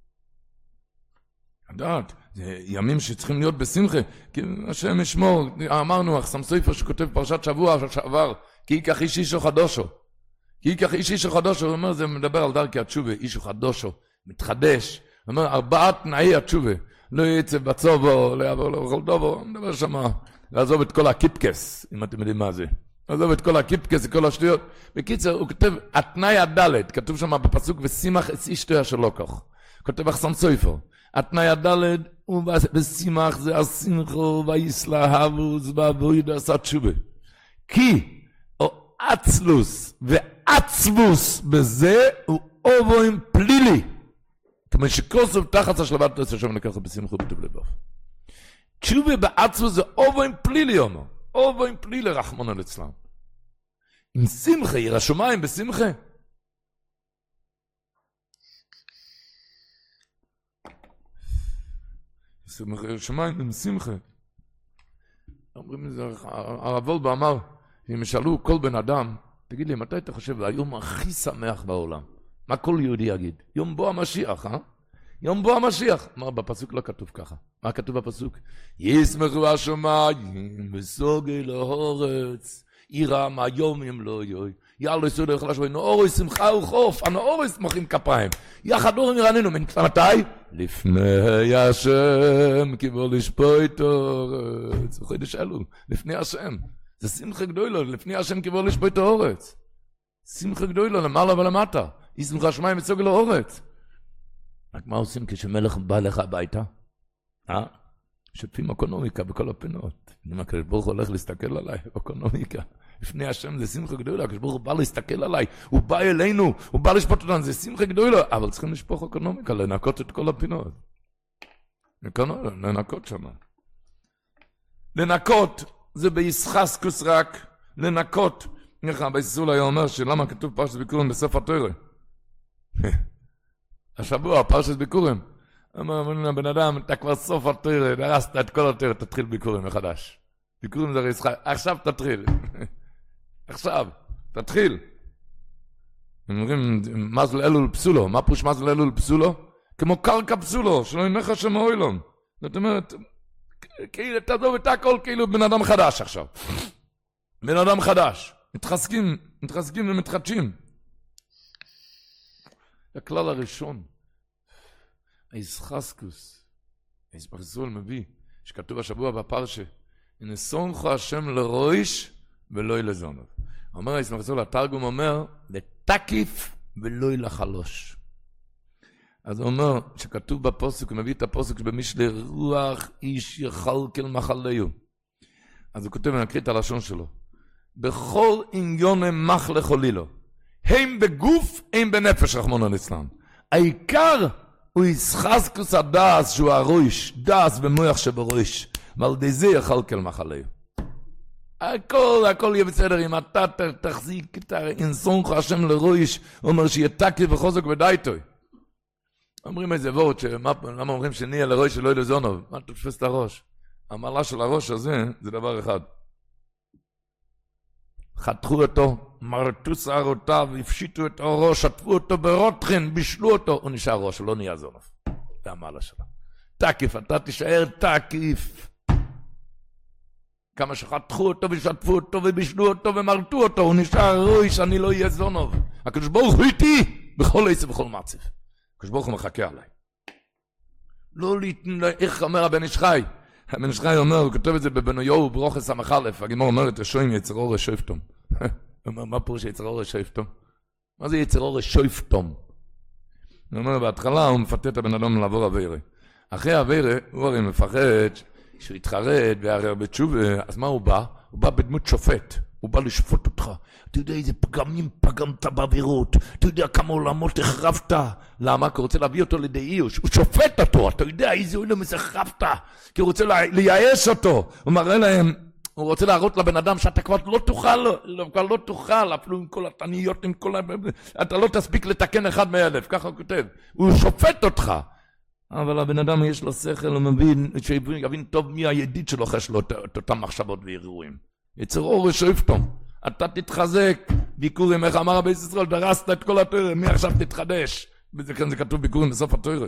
לדעת, זה ימים שצריכים להיות בשמחה, כי השם ישמור, אמרנו, אחסם סופר שכותב פרשת שבוע שעבר, כי ייקח איש אישו חדושו. כי ייקח איש אישו חדושו, הוא אומר, זה מדבר על דרכי התשובה, אישו חדושו, מתחדש. הוא אומר, ארבעת תנאי התשובה, לא יצא בצובו, לא יעבור לאוכל דובו, הוא מדבר שמה, לעזוב את כל הקיפקס, אם אתם יודעים מה זה. לעזוב את כל הקיפקס, כל השטויות. בקיצר, הוא כותב, התנאי הדלת, כתוב שם בפסוק, ושימח את אשתו שלא כך. כותב אחסם סופר. התנאי הדלת, ושימח זה השמחו, ויסלהבוס, והבויד עשה תשובה. כי, או עצלוס, ועצבוס בזה, הוא אובוים פלילי. כמו שכוסף תחת השלבת עשר שם לקחת בשמחו בטוב לבב. תשובה בעצבוס זה אובוים פלילי, אומר. אובוים פלילי רחמון על אצלם. עם שמחה, ירא שמיים בשמחה. שמיים עם שמחה. אומרים לזה, הרב וולבה אמר, אם ישאלו כל בן אדם, תגיד לי, מתי אתה חושב, היום הכי שמח בעולם? מה כל יהודי יגיד? יום בוא המשיח, אה? יום בוא המשיח. אמר, בפסוק לא כתוב ככה. מה כתוב בפסוק? ישמחו השמיים וסוגי להורץ, יראה מהיום אם לא יוי. יאללה יסוד איך לשמוע, נאורי שמחה וחוף, הנאורי שמחים כפיים. יחד אורים ירעננו, מתי? לפני השם, כיבור לשפוט אורץ. חידש אלו, לפני השם. זה שמחה גדולה, לפני השם כיבור לשפוט אורץ. שמחה גדולה, למעלה ולמטה. ישמחו השמיים וסוגי להורץ. רק מה עושים כשמלך בא לך הביתה? אה? שותפים אקונומיקה בכל הפינות. אם הקדוש ברוך הוא הולך להסתכל עליי, אקונומיקה. לפני השם זה שמחה גדולה, הקדוש ברוך הוא בא להסתכל עליי, הוא בא אלינו, הוא בא לשפוט אותנו, זה שמחה גדולה, אבל צריכים לשפוך אקונומיקה, לנקות את כל הפינות. לנקות שם. לנקות, זה בישחסקוס רק, לנקות. נראה, ביסול היה אומר שלמה כתוב פרשת ביקורים בספר תורה. השבוע, פרשת ביקורים. אמר לבן אדם, אתה כבר סוף התורה, דרסת את כל התורה, תתחיל ביקורים מחדש. ביקורים זה הרי ישחק, עכשיו תתחיל. עכשיו, תתחיל. הם אומרים, מזל אלול פסולו, מה פוש מזל אלול פסולו? כמו קרקע פסולו, שלא ינך השם האוילום. זאת אומרת, כאילו, תעזוב את הכל, כאילו בן אדם חדש עכשיו. בן אדם חדש. מתחזקים, מתחזקים ומתחדשים. הכלל הראשון, הישחסקוס, הישבחזול מביא, שכתוב השבוע בפרשה, נסונך השם לרויש ולא לזונוב. אומר הישבחזול, התרגום אומר, לתקיף ולא לחלוש. אז הוא אומר, שכתוב בפוסק, הוא מביא את הפוסק שבמשלי רוח איש יחלקל מחלהו. אז הוא כותב, אני אקריא את הלשון שלו. בכל עניון מחלך הולילו. הם בגוף, הם בנפש, רחמון על אצלם. העיקר הוא ישחזקוס הדס, שהוא הרויש, דס במוח שברויש. ועל די זה יחלקל מחלהו. הכל, הכל יהיה בסדר, אם אתה תחזיק את האינסונך השם לרויש, הוא אומר שיהיה תקי וחוזק ודייטוי. אומרים איזה וורט, למה אומרים שנהיה לרויש שלא יהיה לזונוב? מה תופס את הראש? המעלה של הראש הזה, זה דבר אחד. חתכו אותו, מרטו שערותיו, הפשיטו את הראש, שטפו אותו ברוטחין, בישלו אותו, הוא נשאר ראש, לא נהיה זונוב. זה המעלה שלו. תקיף, אתה תישאר תקיף. כמה שחתכו אותו ושטפו אותו ובישלו אותו ומרטו אותו, הוא נשאר ראש, אני לא אהיה זונוב. הקדוש ברוך הוא איתי, בכל עץ ובכל מעצב. הקדוש ברוך הוא מחכה עליי. לא להתנ... איך אומר הבן איש חי? הבן איש חי אומר, הוא כותב את זה בבנויהו ברוכס המחלף, הגימור אומרת, השוים יצר אורש שויפתום. הוא אומר, מה פירוש יצר אורש שויפתום? מה זה יצר אורש שויפתום? הוא אומר, בהתחלה הוא מפתה את הבן אדם לעבור עבירה. אחרי עבירה, הוא הרי מפחד שהוא יתחרד ויערער בתשובה, אז מה הוא בא? הוא בא בדמות שופט. הוא בא לשפוט אותך. אתה יודע איזה פגמים פגמת בעבירות. אתה יודע כמה עולמות החרבת. למה? כי הוא רוצה להביא אותו לידי איוש. הוא שופט אותו. אתה יודע איזה עולמות החרבת. כי הוא רוצה לייאש אותו. הוא מראה להם, הוא רוצה להראות לבן אדם שאתה כבר לא תוכל, כבר לא תוכל, אפילו עם כל התניות, עם כל... אתה לא תספיק לתקן אחד מאלף. ככה הוא כותב. הוא שופט אותך. אבל הבן אדם יש לו שכל, הוא מבין, שיבין טוב מי הידיד שלו, חש לו את אותם מחשבות ואירועים. יצר אור שואפתום. אתה תתחזק, ביקורים, איך אמר הבית ישראל, דרסת את כל התורה, מי עכשיו תתחדש? וזה כאן זה כתוב ביקורים בסוף התורה.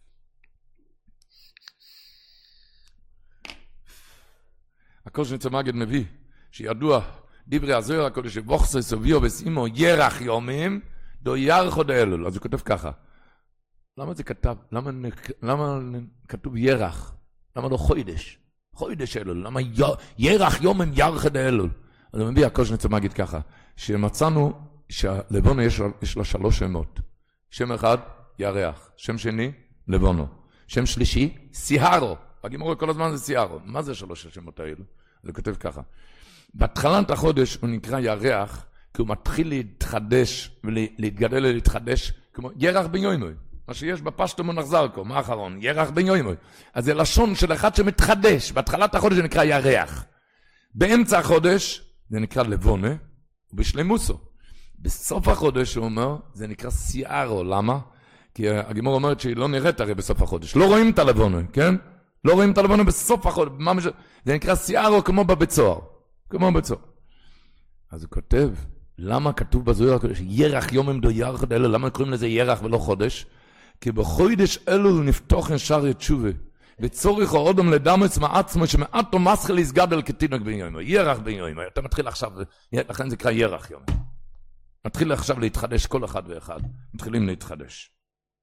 הקושניצר מגד מביא, שידוע, דברי הזוהר הקודש, שבוכסי סוביו וסימו ירח יומים, דו ירחו דאלול. אז הוא כותב ככה. למה זה כתב? למה, למה כתוב ירח? למה לא חוידש? חוידש אלול. למה י... ירח יומים ירחו דאלול? אז הוא מביא הקושניצר מגד ככה, שמצאנו שלבונו יש, יש לה שלוש שמות. שם אחד, ירח. שם שני, לבונו. שם שלישי, סיהרו. הגימור כל הזמן זה סיהרו. מה זה שלוש השמות האלו? זה כותב ככה. בהתחלת החודש הוא נקרא ירח, כי הוא מתחיל להתחדש, ולהתגדל ולהתחדש, כמו ירח בן יוימוי. מה שיש בפשטו מונח זרקו, מה האחרון? ירח בן יוימוי. אז זה לשון של אחד שמתחדש. בהתחלת החודש זה נקרא ירח. באמצע החודש זה נקרא לבונה, ובשלמוסו. בסוף החודש הוא אומר, זה נקרא סיהרו. למה? כי הגימור אומרת שהיא לא נראית הרי בסוף החודש. לא רואים את הלבונה, כן? לא רואים את הלבונה בסוף החודש. זה נקרא סיהרו כמו בבצוער. כמו בבצוער. אז הוא כותב, למה כתוב בזוהר הקודש, ירח יומם דו ירח דאלו, למה קוראים לזה ירח ולא חודש? כי בחודש אלול נפתוח שער תשובה, וצורך האודם לדמץ מעצמו, שמעטו מסחל יסגדל כתינוק בן יומם. ירח בן יומם. אתה מתחיל עכשיו, לכן זה קרא ירח יומם. מתחיל עכשיו להתחדש כל אחד ואחד. מתחילים להתחדש.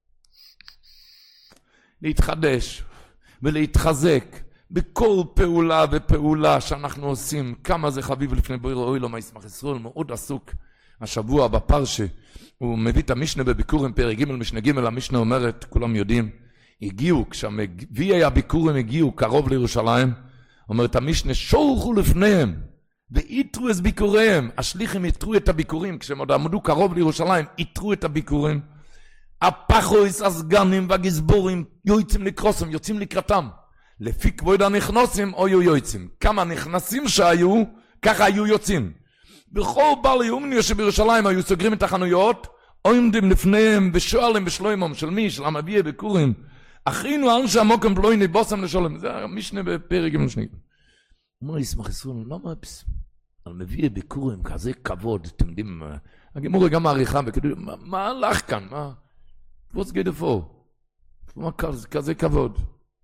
להתחדש ולהתחזק בכל פעולה ופעולה שאנחנו עושים. כמה זה חביב לפני בורא עולם, ישמח ישראל, מאוד עסוק. השבוע בפרשה, הוא מביא את המשנה בביקורים, פרק ג' משנה ג', המשנה אומרת, כולם יודעים, הגיעו, כשהמביאי הביקורים הגיעו קרוב לירושלים, אומרת המשנה, שולחו לפניהם, ואיתרו את ביקוריהם. השליחים איתרו את הביקורים, כשהם עוד עמדו קרוב לירושלים, איתרו את הביקורים. הפחויס, הסגנים והגזבורים, יוצאים לקרוסם, יוצאים לקראתם. לפי כבוד הנכנסים, או יהיו יוצאים. כמה נכנסים שהיו, ככה היו יוצאים. בכל בעל יומניה שבירושלים היו סוגרים את החנויות, עומדים לפניהם ושואלים בשלוימם של מי, של המביאי ביקורים. אחינו אנשי שהמוקם פלויני בוסם לשולם. זה המשנה בפרק ג' משנה. אומר ישמח ישראל, למה על מביאי ביקורים כזה כבוד, אתם יודעים, הגימור גם מעריכה, מה, מה הלך כאן? מה? What's good for? מה כזה כבוד?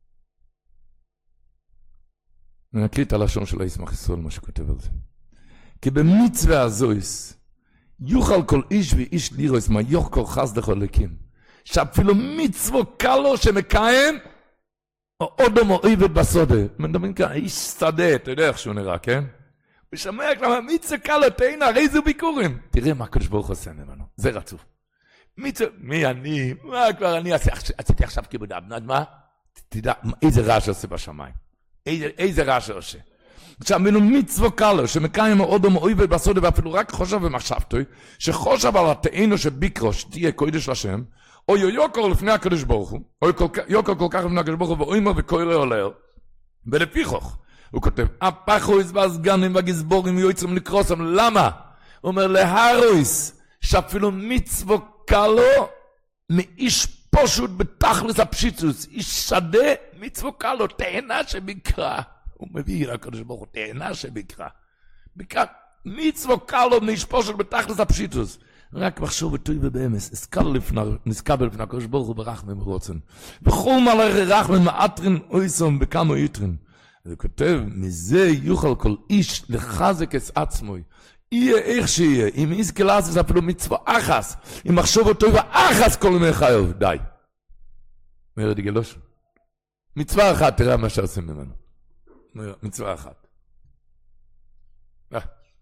אני אקריא את הלשון של ישמח ישראל, מה שכותב על זה. כי במצווה הזויס, יוכל כל איש ואיש לירוס, מה יוך כל חסדך הולכים. שאפילו מצוו קלו שמקיים, או אודום או עבד בסודה. מדברים כאן, איש שדה, אתה יודע איך שהוא נראה, כן? הוא שומע כמה מצוו קלו, תהינה, הרי זו ביקורים. תראה מה הקדוש ברוך עושה ממנו, זה רצוף. מצוו, מי אני? מה כבר אני עשיתי עכשיו כיבוד אבנד, מה? תדע, איזה רעש עושה בשמיים. איזה, איזה רעש עושה. עכשיו, מינו מצוו קלו, שמקיים אודום או עבד בסודה, ואפילו רק חושב ומחשבתו, שחושב על התאינו שביקרו, שתהיה קודש לשם, או יוקר לפני הקדוש ברוך הוא, או יוקר כל כך לפני הקדוש ברוך הוא, ואוימר וקוילה עולר, ולפי חוך, הוא כותב, הפחויס והסגנים והגזבורים יוצאים לקרוסם, למה? הוא אומר, להרויס, שאפילו מצוו קלו, מאיש פשוט בתכלס הפשיצוס, איש שדה, מצוו קלו, תאנה שביקרה, הוא מביא לקדוש ברוך הוא, תאנה שביקרה, ביקרה, מצוו קלו, מאיש פשוט בתכלס הפשיצוס, רק מחשוב וטוי ובאמס, נזכבל לפני הקדוש ברוך הוא ברחמים ורוצן. בכל מלאכי רחמים מאטרין אויסום בכמה יתרין. זה כותב, מזה יוכל כל איש לחזק את עצמו. יהיה איך שיהיה, אם יזכה לעשות אפילו מצווה אחס, אם מחשוב וטוי ואחס כל ימי חיוב, די. מרד גלוש. מצווה אחת, תראה מה שעושים ממנו. מצווה אחת. אה.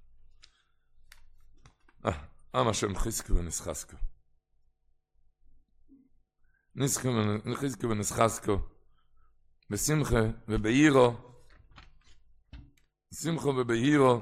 אה. אמה שם חזקו ונסחסקו. נחזקו ונסחסקו. בשמחה ובאירו. בשמחה ובאירו.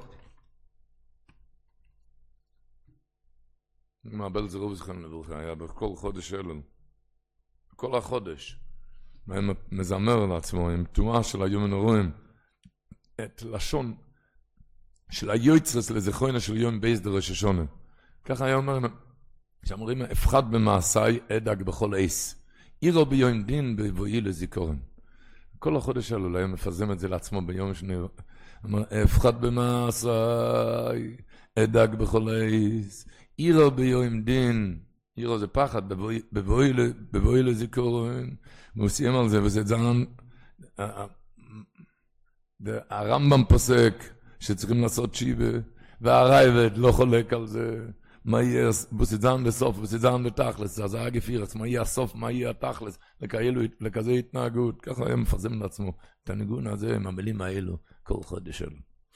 מעבל זרוב זכם לברכם. היה בכל חודש אלו. בכל החודש. והם מזמר לעצמו עם תנועה של היום הנורואים. את לשון של היוצרס לזכרונו של יום בייס דראש השונה. ככה היה אומר, שאמרים, אפחד במעשי, אדאג בכל עיס. עירו ביום דין בבואי לזיכרון. כל החודש שלו לא היה מפזם את זה לעצמו ביום שני. אמר, אפחד במעשי, אדאג בכל עיס, עירו ביום דין, עירו זה פחד, בבואי לזיכרון, והוא סיים על זה, וזה זן, הרמב"ם פוסק שצריכים לעשות שיבה, והרייבד לא חולק על זה, מה יהיה, בוסידן בסוף, בוסידן בתכלס, אז היה גפירס, מה יהיה הסוף, מה יהיה התכלס, לכאלו, לכזה התנהגות, ככה היה מפזם לעצמו, את הניגון הזה, עם המילים האלו, כל חודש שלו.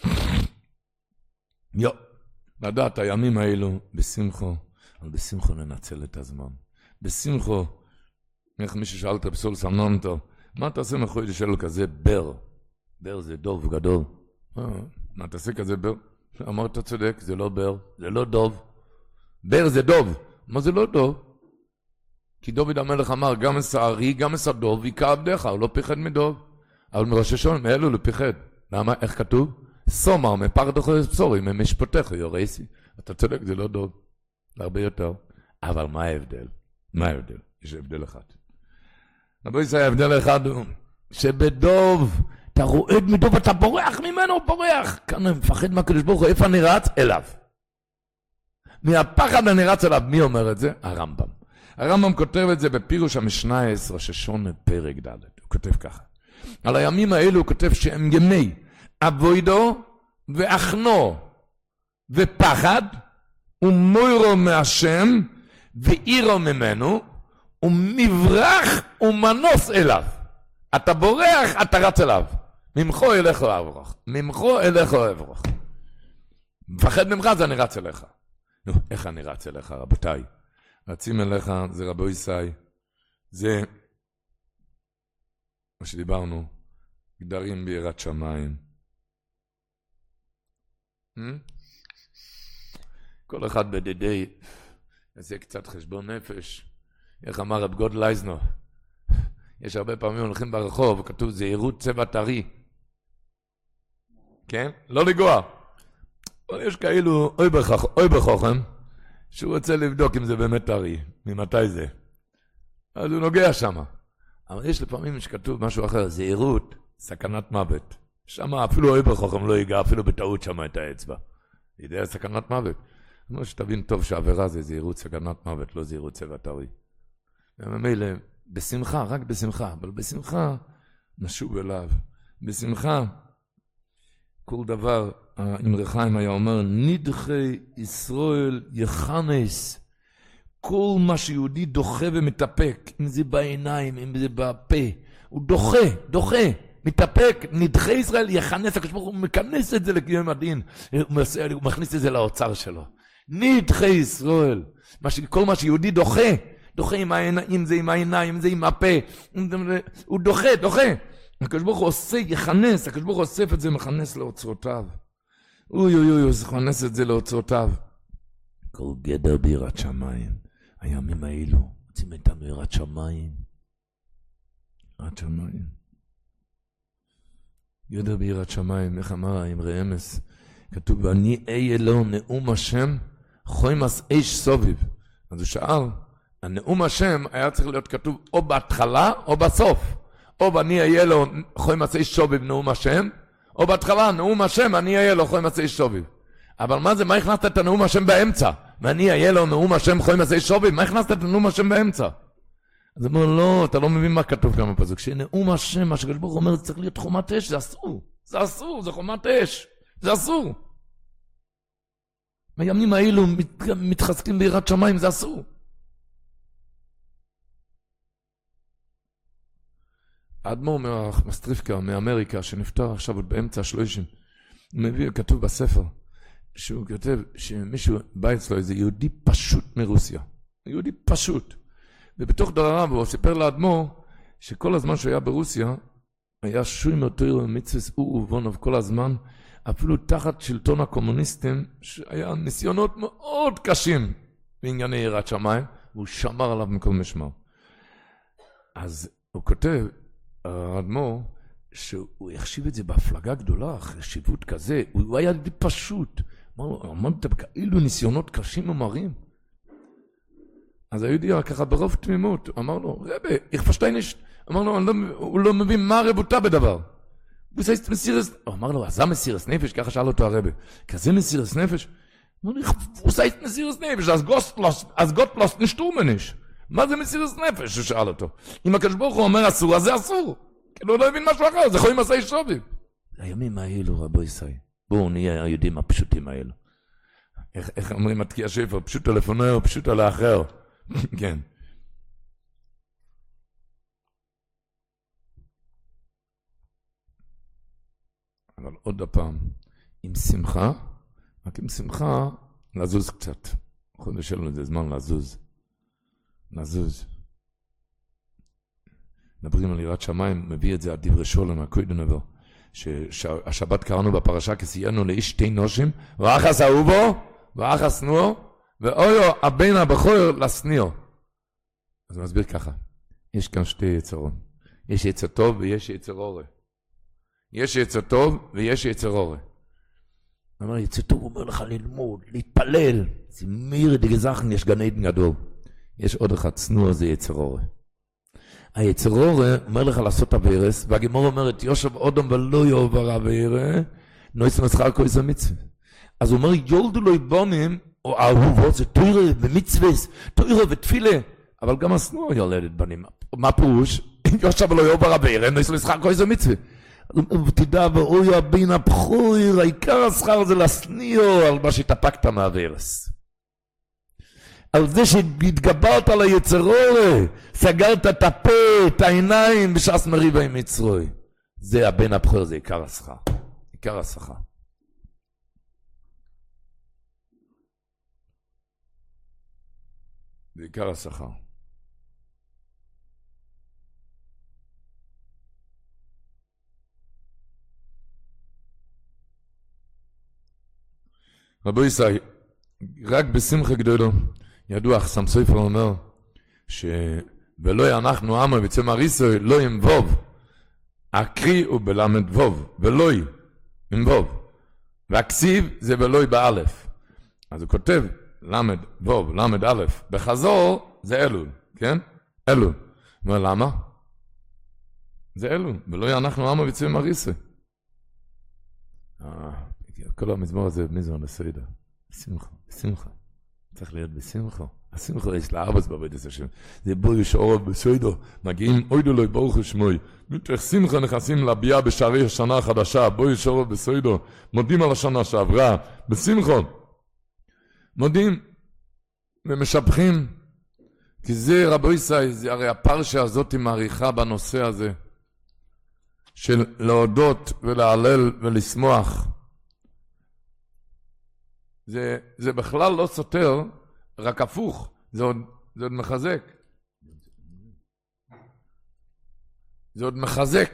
יו, לדעת, הימים האלו, בשמחו, אבל בשמחו ננצל את הזמן. בשמחו, איך מישהו שאל את הפסול סמנונטו, מה תעשה מחודש שלו כזה בר? בר זה דוב גדול. מה תעשה כזה בר? אמרת צודק, זה לא בר, זה לא דוב. בר זה דוב. מה זה לא דוב? כי דוד המלך אמר, גם מסערי, גם מסעדוב, ויקע עבדך, הוא לא פיחד מדוב. אבל מראש השון, מאלו לא פיחד. למה? איך כתוב? סומר, מפחדך ובשורי, ממשפטך יורסי. אתה צודק, זה לא דוב. הרבה יותר. אבל מה ההבדל? מה ההבדל? יש הבדל אחד. רבו ישראל, ההבדל אחד הוא, שבדוב, אתה רועד מדוב, אתה בורח ממנו, בורח. כאן אני מפחד מהקדוש ברוך הוא, איפה אני רץ? אליו. מהפחד אני רץ אליו. מי אומר את זה? הרמב"ם. הרמב"ם כותב את זה בפירוש המשנה העשרה, ששונה פרק ד'. הוא כותב ככה. על הימים האלו הוא כותב שהם ימי אבוידו ואחנו ופחד ומוירו מהשם ואירו ממנו ומברח ומנוס אליו. אתה בורח, אתה רץ אליו. ממחו אליך אברח. ממחו אליך אברח. מפחד ממך, אז אני רץ אליך. נו, איך אני רץ אליך, רבותיי? רצים אליך, זה רבו ישראל. זה מה שדיברנו, גדרים ביראת שמיים. כל אחד בדידי, זה קצת חשבון נפש. איך אמר רב גודל אייזנר? יש הרבה פעמים הולכים ברחוב, כתוב זהירות צבע טרי. כן? לא לגוע. אבל יש כאלו, אוי בכך, אוי בכוכם, שהוא רוצה לבדוק אם זה באמת טרי, ממתי זה. אז הוא נוגע שם. אבל יש לפעמים שכתוב משהו אחר, זהירות, סכנת מוות. שם אפילו אוי בכוכם לא ייגע, אפילו בטעות שם את האצבע. ידע סכנת מוות. אני אומר שתבין טוב שהעבירה זה זהירות סכנת מוות, לא זהירות צבע טרי. וממילא, בשמחה, רק בשמחה, אבל בשמחה נשוב אליו. בשמחה, כל דבר, אמרי חיים היה אומר, נדחי ישראל יחנס, כל מה שיהודי דוחה ומתאפק, אם זה בעיניים, אם זה בפה, הוא דוחה, דוחה, מתאפק, נדחי ישראל יחנס, הקדוש ברוך הוא מכנס את זה לקיום הדין, הוא מכניס את זה לאוצר שלו. נדחי ישראל, כל מה שיהודי דוחה, דוחה עם העיניים, אם זה עם העיניים, אם זה עם הפה, הוא דוחה, דוחה. הקדוש ברוך הוא עושה, יחנס, הקדוש ברוך הוא אוסף את זה, מכנס לאוצרותיו. אוי אוי אוי, הוא מכנס את זה לאוצרותיו. כל גדר ביראת שמיים, הימים האלו, רוצים איתנו יראת שמיים. יראת שמיים. גדר ביראת שמיים, איך אמר האמרי אמס, כתוב, אני אהיה לו נאום השם, חוימס אש סוביב. אז הוא שאל, הנאום השם היה צריך להיות כתוב או בהתחלה או בסוף. או ואני אהיה לו חוי מצאי שוביב נאום השם, או בהתחלה נאום השם אני אהיה לו חוי מצאי שוביב. אבל מה זה, מה הכנסת את הנאום השם באמצע? ואני אהיה לו נאום השם חוי מצאי שוביב, מה הכנסת את הנאום השם באמצע? אז אמרו, לא, אתה לא מבין מה כתוב כאן בפסוק. כשנאום השם, מה שקדוש ברוך הוא אומר, זה צריך להיות חומת אש, זה אסור. זה אסור, זה חומת אש. זה אסור. בימים האלו מת, מתחזקים ביראת שמיים, זה אסור. האדמו"ר מהמסטריפקה, מאמריקה, שנפטר עכשיו עוד באמצע השלושים, הוא מביא, כתוב בספר, שהוא כותב שמישהו בא אצלו, איזה יהודי פשוט מרוסיה. יהודי פשוט. ובתוך דרריו הוא סיפר לאדמו"ר, שכל הזמן שהוא היה ברוסיה, היה שוי מותיר ומצווס הוא ובונוב כל הזמן, אפילו תחת שלטון הקומוניסטים, שהיה ניסיונות מאוד קשים בענייני יראת שמיים, והוא שמר עליו מכל משמר. אז הוא כותב, האדמו"ר, שהוא יחשיב את זה בהפלגה גדולה, חשיבות כזה, הוא היה פשוט. אמרת, כאלו ניסיונות קשים ומרים. אז היהודי ככה ברוב תמימות, הוא אמר לו, רבי, איך פשטיין יש? אמר לו, לא, הוא לא מבין מה הרבותה בדבר. הוא סייסט מסירס, הוא אמר לו, אז זה מסירס נפש? ככה שאל אותו הרבי. כזה מסירס נפש? הוא סייסט מסירס נפש, אז גוטלוס נשטומניש. מה זה מסירס נפש? הוא שאל אותו. אם הקדוש ברוך הוא אומר אסור, אז זה אסור. כאילו הוא לא הבין משהו אחר, זה יכולים לעשות שובים. הימים האלו, רבו ישראל, בואו נהיה היהודים הפשוטים האלו. איך, איך אומרים מתקיע שפר, פשוטו לפונר, פשוטו לאחר. כן. אבל עוד הפעם, עם שמחה, רק עם שמחה, לזוז קצת. חודש שלנו זה זמן לזוז. לזוז. מדברים על יראת שמיים, מביא את זה עד דברי שולם, הקוידן עבר. שהשבת קראנו בפרשה, כסיינו לאיש שתי נושים, ואחס אהובו, ואחס נועו, ואויו הבן הבחור לסניו. אז הוא מסביר ככה, יש כאן שתי יצרות. יש יצר טוב ויש יצר אורה. יש יצר טוב ויש יצר אורה. הוא אומר, יצר טוב אומר לך ללמוד, להתפלל. זה מיר דגזכן, יש גן עדן גדול. יש עוד אחד, צנוע זה יצר אורה. היצר אורה אומר לך לעשות הווירס, והגמור אומרת, יושב אודם ולא יעובר הווירה, נויס מסחר כויס המצווה. אז הוא אומר, יולדו לו יבונים, או אהובו, זה תוירה ומצווס, תוירה ותפילה, אבל גם הסנוע יולדת בנים. מה פירוש? יושב ולא יעובר הווירה, נויס מסחר כויס המצווה. ותדע, ואוי הבין הבחור, העיקר השכר זה לסניו, על מה שהתאפקת מהווירס. על זה שהתגברת על היצר אורה, סגרת את הפה, את העיניים, בשעס מריבה עם מצרוי. זה הבן הבחור, זה עיקר השכר. עיקר השכר. זה עיקר השכר. רבו ישראל, רק בשמחה גדולו, ידוע, חסם סופר אומר, ולא אנחנו עמו וצמא ריסוי, לא ימבוב, הקרי הוא בלמד ווב, ולא ימבוב, והכסיב זה ולא באלף. אז הוא כותב, למד ווב, למד אלף, בחזור זה אלול, כן? אלול. אומר, למה? זה אלול, ולא אנחנו עמו וצמא ריסוי. כל המזמור הזה, מזמור לסעידה. בשמחה, בשמחה. צריך להיות בשמחה. השמחה יש לארבס בבית השם. זה בו יש אורב בסעידו. מגיעים, אוי דולוי ברוך ושמוי. מתוך שמחה נכנסים לביאה בשערי השנה החדשה. בו יש אורב בסעידו. מודים על השנה שעברה. בשמחה. מודים. ומשבחים. כי זה רבו ישראל, זה הרי הפרשה הזאת היא מעריכה בנושא הזה. של להודות ולהלל ולשמוח. זה, זה בכלל לא סותר, רק הפוך, זה עוד, זה עוד מחזק. זה עוד מחזק.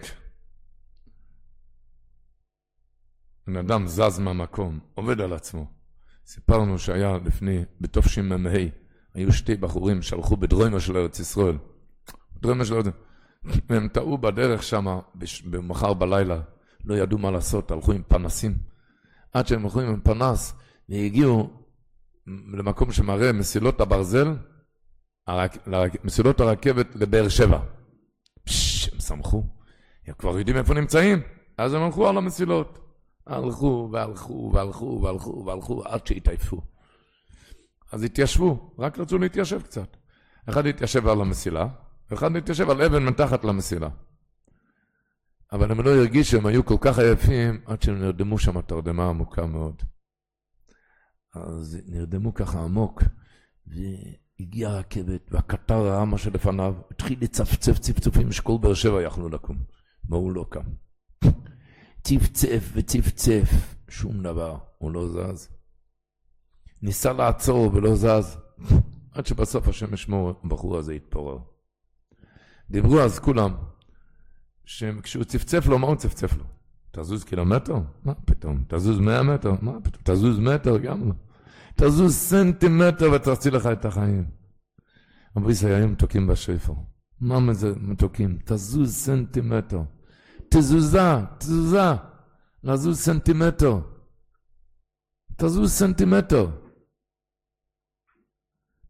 בן אדם זז מהמקום, עובד על עצמו. סיפרנו שהיה לפני, בתוף שממהי, היו שתי בחורים שהלכו בדרוימה של ארץ ישראל. בדרוימה של ארץ ישראל. והם טעו בדרך שם, במחר בלילה, לא ידעו מה לעשות, הלכו עם פנסים. עד שהם הלכו עם פנס, והגיעו למקום שמראה מסילות הברזל, הרק... מסילות הרכבת לבאר שבע. פשש, הם שמחו. הם כבר יודעים איפה נמצאים. אז הם הלכו על המסילות. הלכו והלכו והלכו והלכו והלכו עד שהתעייפו. אז התיישבו, רק רצו להתיישב קצת. אחד התיישב על המסילה, ואחד התיישב על אבן מתחת למסילה. אבל הם לא הרגישו, הם היו כל כך עייפים, עד שהם נרדמו שם תרדמה עמוקה מאוד. אז נרדמו ככה עמוק, והגיעה הרכבת, והקטר ראה מה שלפניו, התחיל לצפצף צפצופים שכל באר שבע יכלו לקום. מה הוא לא קם? צפצף וצפצף, שום דבר, הוא לא זז. ניסה לעצור ולא זז, עד שבסוף השם ישמור, הבחור הזה התפורר. דיברו אז כולם, שכשהוא צפצף לו, מה הוא צפצף לו? תזוז קילומטר? מה פתאום? תזוז מאה מטר? מה פתאום? תזוז מטר? גם לא. תזוז סנטימטר ותרצי לך את החיים. אמרי סייעים מתוקים בשפר. מה זה מתוקים? תזוז סנטימטר. תזוזה, תזוזה. לזוז סנטימטר. תזוז סנטימטר.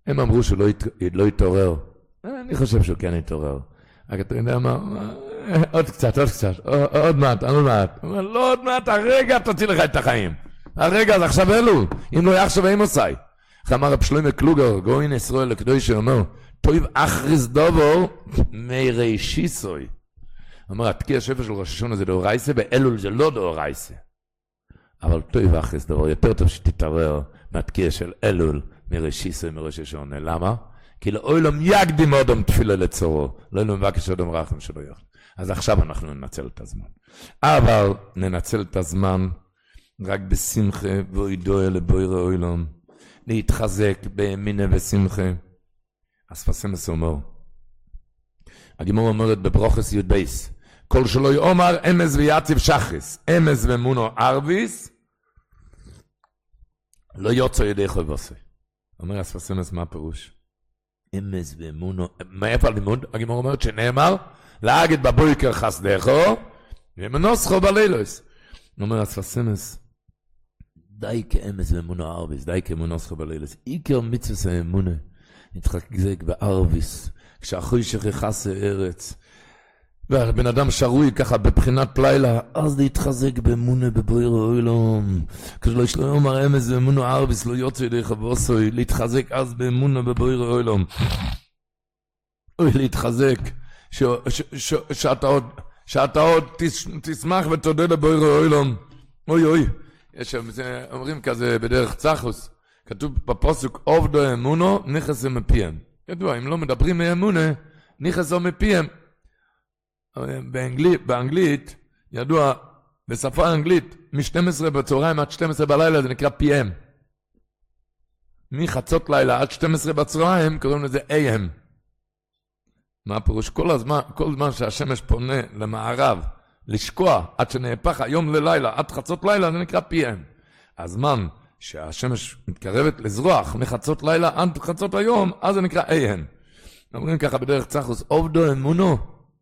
הם אמרו שהוא לא, ית, לא יתעורר. אני חושב שהוא כן יתעורר. רק אתה יודע מה, עוד קצת, עוד קצת, עוד מעט, עוד מעט. הוא אומר, לא עוד מעט, הרגע תוציא לך את החיים. הרגע, זה עכשיו אלו. אם לא יחשב אין עושי. איך אמר רב שלמה קלוגר, גאון ישראל לקדוש, שאומר, טוב אחריס דובר מראשיסוי. אומר, התקיע השפע של ראש השונה זה דאורייסה, ואלול זה לא דאורייסה. אבל טוב אחריס דובר, יותר טוב שתתערר מהתקיע של אלול מראשיסוי מראש השונה. למה? כי לאוילום יקדים אדם תפילה לצורו, לא אילום מבקש אדם רחם שלא יוכל. אז עכשיו אנחנו ננצל את הזמן. אבל ננצל את הזמן רק בשמחה ואידויה לבוירה אוילום, להתחזק באמינה ושמחה. אז פסמס אומר, הגימור אומרת בברוכס י' בייס, כל שלא יאמר אמס ויציב שחריס, אמס ומונו ערביס, לא יוצא ידי חובוסי. אומר אז פסמס מה הפירוש? אמס ואמונו, מאיפה הלימוד? הגימור אומרת שנאמר, להגיד בבויקר חסדךו, ומנוסחו בלילוס. אומר אז פסמס, די כאמס ואמונו ערביס, די כאמונוסחו בלילוס. עיקר מצווס האמונה, נתחזק בערביס, כשאחוי שכחס ארץ, והבן אדם שרוי ככה בבחינת לילה, אז להתחזק באמונה בבויר אוילום, כשלא יש לו יאמר אמס ואמונו ערביס, לא יוצא ידי חבוסוי, להתחזק אז באמונה בבויר אוילום. אוי, להתחזק, ש, ש, ש, שאתה עוד, שאתה עוד תש, תשמח ותודה לבויר אוילום. אוי אוי, יש, אומרים כזה בדרך צחוס, כתוב בפוסוק, עובדו אמונו, נכסו מפיהם. ידוע, אם לא מדברים מאמונה, נכסו מפיהם. באנגלית, באנגלית, ידוע, בשפה האנגלית, מ-שתים עשרה בצהריים עד שתים עשרה בלילה, זה נקרא פי אם. מחצות לילה עד שתים עשרה בצהריים, קוראים לזה איי אם. מה הפירוש? כל הזמן, כל זמן שהשמש פונה למערב, לשקוע, עד שנהפך היום ללילה, עד חצות לילה, זה נקרא פי אם. הזמן שהשמש מתקרבת לזרוח מחצות לילה עד חצות היום, אז זה נקרא איי אם. אומרים ככה בדרך צחוס, עובדו אמונו.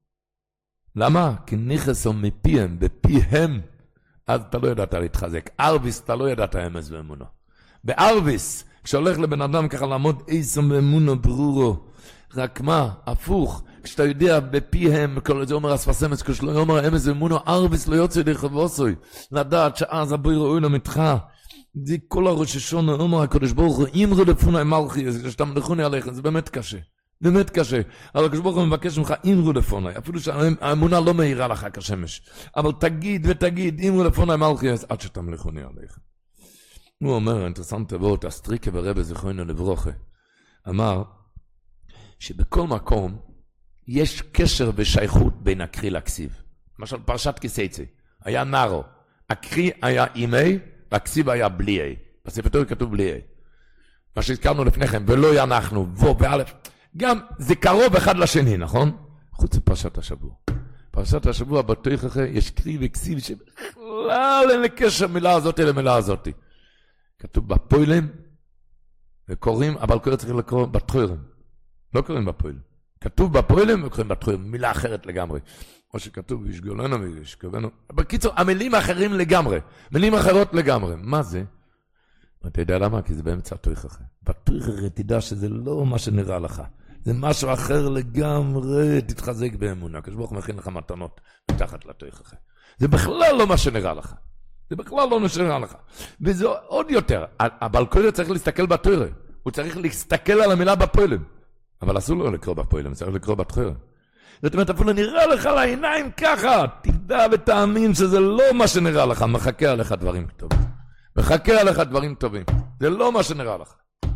למה? כי נכסו מפיהם, בפיהם, אז אתה לא ידעת להתחזק. ארביס, אתה לא ידעת אמס ואמונו. בארביס, כשהולך לבן אדם ככה לעמוד איסום ואמונו ברורו, רק מה? הפוך. כשאתה יודע בפיהם, כל זה אומר אספסמס, כשלא יאמר אמס ואמונו, ארביס לא יוצא ידי חבוסוי. לדעת שאז הבויר אוילום איתך. זה כל הראש השונה, אומר הקדוש ברוך הוא, אמרו לפוני מלכי, שאתה מלכוני עליך, זה באמת קשה. באמת קשה. אבל הקדוש ברוך הוא מבקש ממך, אמרו לפוני, אפילו שהאמונה לא מהירה לך כשמש. אבל תגיד ותגיד, אמרו לפוני מלכי, עד שאתה מלכוני עליך. הוא אומר, אינטרסנט תבות, אסטריקה ורבא זכרונו לברוכה, אמר, שבכל מקום, יש קשר ושייכות בין הקריא לכסיב. למשל, פרשת כיסייצי, היה נארו, הקריא היה אימי, והכסיב היה בלי איי. בספר תורה כתוב בלי איי. מה שהזכרנו לפניכם, ולא ינחנו, בו באלף. גם זה קרוב אחד לשני, נכון? חוץ מפרשת השבוע. פרשת השבוע בתוך אחרי יש קריא וכסיב שבכלל אין לקשר מילה הזאת למילה הזאת. כתוב בפוילם, וקוראים, אבל קוראים צריך לקרוא בתחוירם. לא קוראים בפוילם. כתוב בפוילם וקוראים בתחוירם. מילה אחרת לגמרי. או שכתוב, ישגולנו וישגולנו. בקיצור, המילים האחרים לגמרי. מילים אחרות לגמרי. מה זה? אתה יודע למה? כי זה באמצע התויך אחר. בתויך אחר תדע שזה לא מה שנראה לך. זה משהו אחר לגמרי. תתחזק באמונה. כשברוך מכין לך מתנות מתחת לתויך אחר. זה בכלל לא מה שנראה לך. זה בכלל לא מה שנראה לך. וזה עוד יותר. אבל כל צריך להסתכל בתויך. הוא צריך להסתכל על המילה בפוילם. אבל אסור לו לקרוא בפוילם. צריך לקרוא בתויך. זאת אומרת, אפילו נראה לך לעיניים ככה, תדע ותאמין שזה לא מה שנראה לך, מחכה עליך דברים טובים. מחכה עליך דברים טובים. זה לא מה שנראה לך.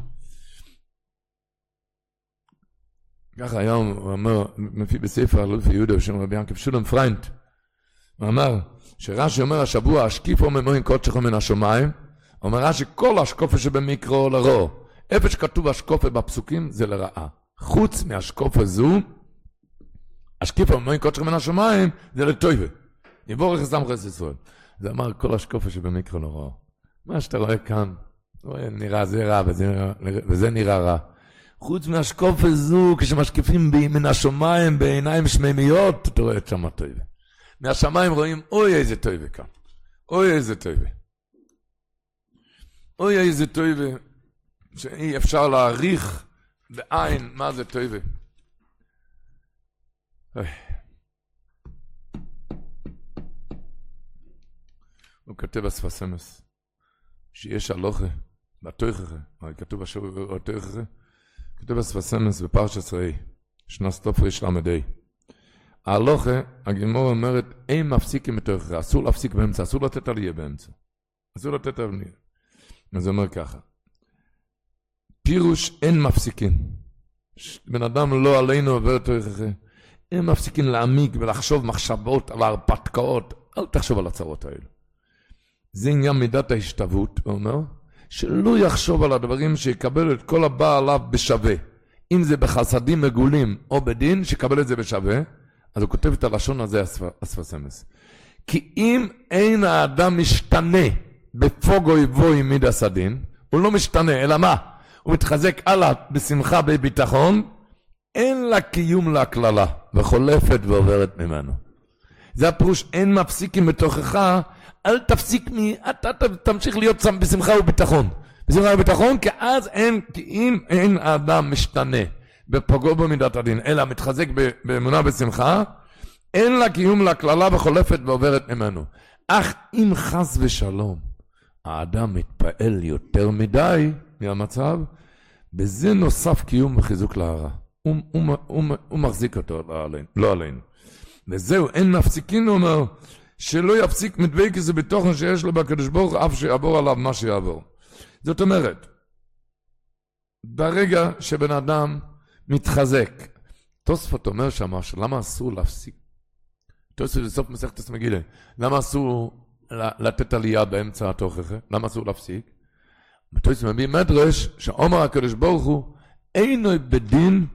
ככה היום הוא אומר, מפי בספר אלוף יהודה בשם רבי ינקב שולם פריינט, הוא אמר, שרש"י אומר השבוע, השקיפו ממוין קודשכו מן השמיים, אומר רש"י, כל השקופה שבמקרו לרוע. איפה שכתוב השקופה בפסוקים, זה לרעה. חוץ מהשקופה זו, השקיפה ממוין קודשכו מן השמיים, זה לטויבה. יבורך אסם חס ישראל. זה אמר כל השקופה שבמקרו לרוע. מה שאתה רואה כאן, נראה זה רע וזה נראה, וזה נראה רע. חוץ מהשקופה זו, כשמשקיפים מן השמיים בעיניים שמימיות, אתה רואה את שם הטויבה. מהשמיים רואים, אוי איזה טויבה כאן. אוי איזה טויבה. אוי איזה טויבה, שאי אפשר להעריך בעין, מה זה טובה? הוא כתב בשפת אמס, שיש הלוכה, בתויככה, כתוב בתויככה, כתוב בשפת אמס בפרשת ראה, שנת תופריש למדי. ההלוכה, הגמרא אומרת, אין מפסיקים בתויככה, אסור להפסיק באמצע, אסור לתת עלייה באמצע. אסור לתת עלייה. אז הוא אומר ככה, פירוש אין מפסיקים. בן אדם לא עלינו עובר תויככה, אין מפסיקים להעמיק ולחשוב מחשבות על ההרפתקאות, אל תחשוב על הצרות האלה. זה עניין מידת ההשתוות, הוא אומר, שלא יחשוב על הדברים שיקבל את כל הבא עליו בשווה. אם זה בחסדים מגולים או בדין, שיקבל את זה בשווה, אז הוא כותב את הלשון הזה, השפת אמס. כי אם אין האדם משתנה בפוגו יבואי מידת הדין, הוא לא משתנה, אלא מה? הוא מתחזק הלאה בשמחה בביטחון, אין לה קיום להכללה, וחולפת ועוברת ממנו. זה הפירוש, אין מפסיקים בתוכך, אל תפסיק מי, אתה תמשיך להיות שם בשמחה וביטחון. בשמחה וביטחון, כי אז אין, כי אם אין האדם משתנה בפוגו במידת הדין, אלא מתחזק באמונה בשמחה, אין לה קיום להכללה וחולפת ועוברת ממנו. אך אם חס ושלום, האדם מתפעל יותר מדי מהמצב, בזה נוסף קיום וחיזוק להרע. הוא, הוא, הוא, הוא מחזיק אותו, לא עלינו. לא עלינו. וזהו, אין מפסיקין, הוא אומר, שלא יפסיק מדבק איזה בתוכן שיש לו בקדוש ברוך הוא, אף שיעבור עליו מה שיעבור. זאת אומרת, ברגע שבן אדם מתחזק, תוספות אומר שמה, למה אסור להפסיק? תוספות בסוף מסכת מגילה, למה אסור לתת עלייה באמצע התוכחה? למה אסור להפסיק? תוספות מביא מדרש, שאומר הקדוש ברוך הוא, אינו בדין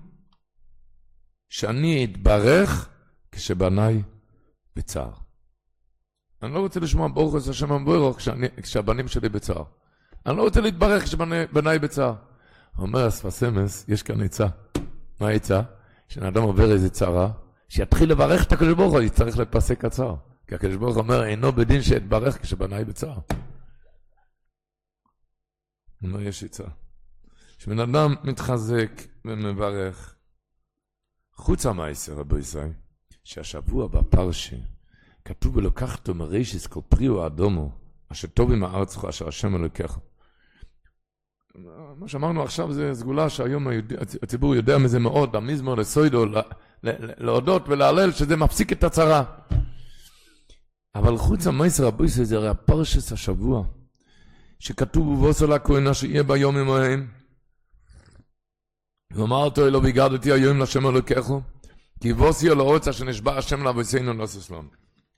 שאני אתברך כשבניי בצער. אני לא רוצה לשמוע ברוך הוא השם המבורך כשהבנים שלי בצער. אני לא רוצה להתברך כשבניי בצער. אומר השפת אמס, יש כאן עצה. מה העצה? כשאדם עובר איזה צערה, שיתחיל לברך את הקדוש ברוך הוא, יצטרך לפסק הצער. כי הקדוש ברוך הוא אומר, אינו בדין שאתברך כשבניי בצער. אומר, יש עצה. כשבן אדם מתחזק ומברך, חוץ המעשר רבו ישראל, שהשבוע בפרשה, כתוב ולוקחתו מרישיס כל פריו האדומו, אשר טוב עם הארץ אשר השם אלוקיך. מה שאמרנו עכשיו זה סגולה שהיום הציבור יודע מזה מאוד, המזמור לסוידו, להודות ולהלל שזה מפסיק את הצרה. אבל חוץ המעשר רבו ישראל זה הרי הפרשס השבוע, שכתוב ובוסו לכהנה שיהיה ביום עמהם, ואמרתו אלו והגדתי היום לשם אלוקיך, כי בוסי אלו רוצה שנשבע השם לאבוינו לא ססלון.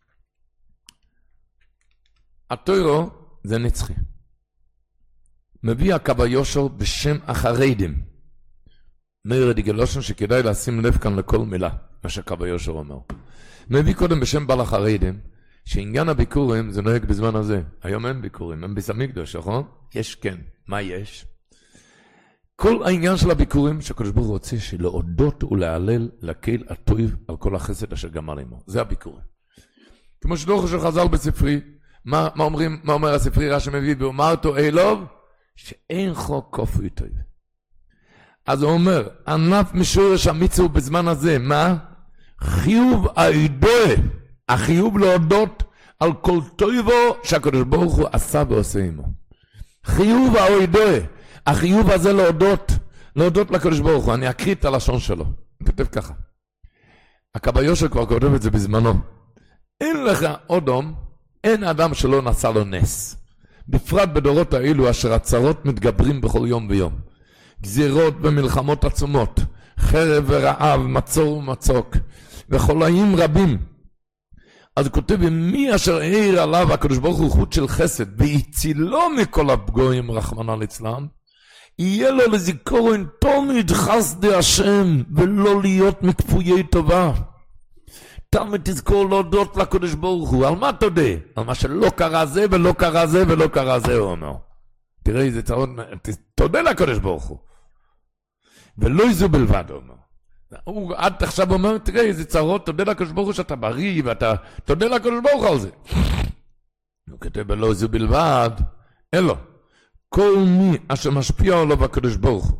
התוירו זה נצחי. מביא הקבא יושר בשם החרדים. מאיר דיגלושן שכדאי לשים לב כאן לכל מילה, מה שקבא יושר אומר. מביא קודם בשם בעל החרדים, שעניין הביקורים זה נוהג בזמן הזה. היום אין ביקורים, אין ביס המקדוש, נכון? יש כן. מה יש? כל העניין של הביקורים שהקדוש ברוך הוא רוצה שלהודות ולהלל לקהל הטוב על כל החסד אשר גמל עמו. זה הביקורים. כמו שדורך של חז"ל בספרי, מה, מה אומרים, מה אומר הספרי רש"י מביא, ואומרתו אלוב, שאין חוק כופוי טוב. אז הוא אומר, ענף משורש המצווה בזמן הזה, מה? חיוב הידוע, החיוב להודות על כל טובו שהקדוש ברוך הוא עשה ועושה עמו. חיוב הידוע, החיוב הזה להודות, להודות לקדוש ברוך הוא. אני אקריא את הלשון שלו. הוא כותב ככה. הקבא יושר כבר כותב את זה בזמנו. אין לך אודום, אין אדם שלא נעשה לו נס. בפרט בדורות האלו אשר הצרות מתגברים בכל יום ויום. גזירות ומלחמות עצומות, חרב ורעב, מצור ומצוק, וחולאים רבים. אז הוא כותב, מי אשר העיר עליו הקדוש ברוך הוא חוט של חסד, והצילו מכל הפגועים רחמנא ליצלן, יהיה לו לזיכרון תמיד חסדי השם, ולא להיות מכפויי טובה. תמיד תזכור להודות לקדוש ברוך הוא. על מה תודה? על מה שלא קרה זה ולא קרה זה ולא קרה זה, הוא אומר. תראה איזה צרות, תודה לקדוש ברוך הוא. ולא איזו בלבד, הוא אומר. הוא עד עכשיו אומר, תראה איזה צרות, תודה לקדוש ברוך הוא שאתה בריא, ואתה תודה לקדוש ברוך הוא על זה. הוא כתב ולא איזו בלבד, אלו. כל מי אשר משפיע עליו הקדוש ברוך הוא,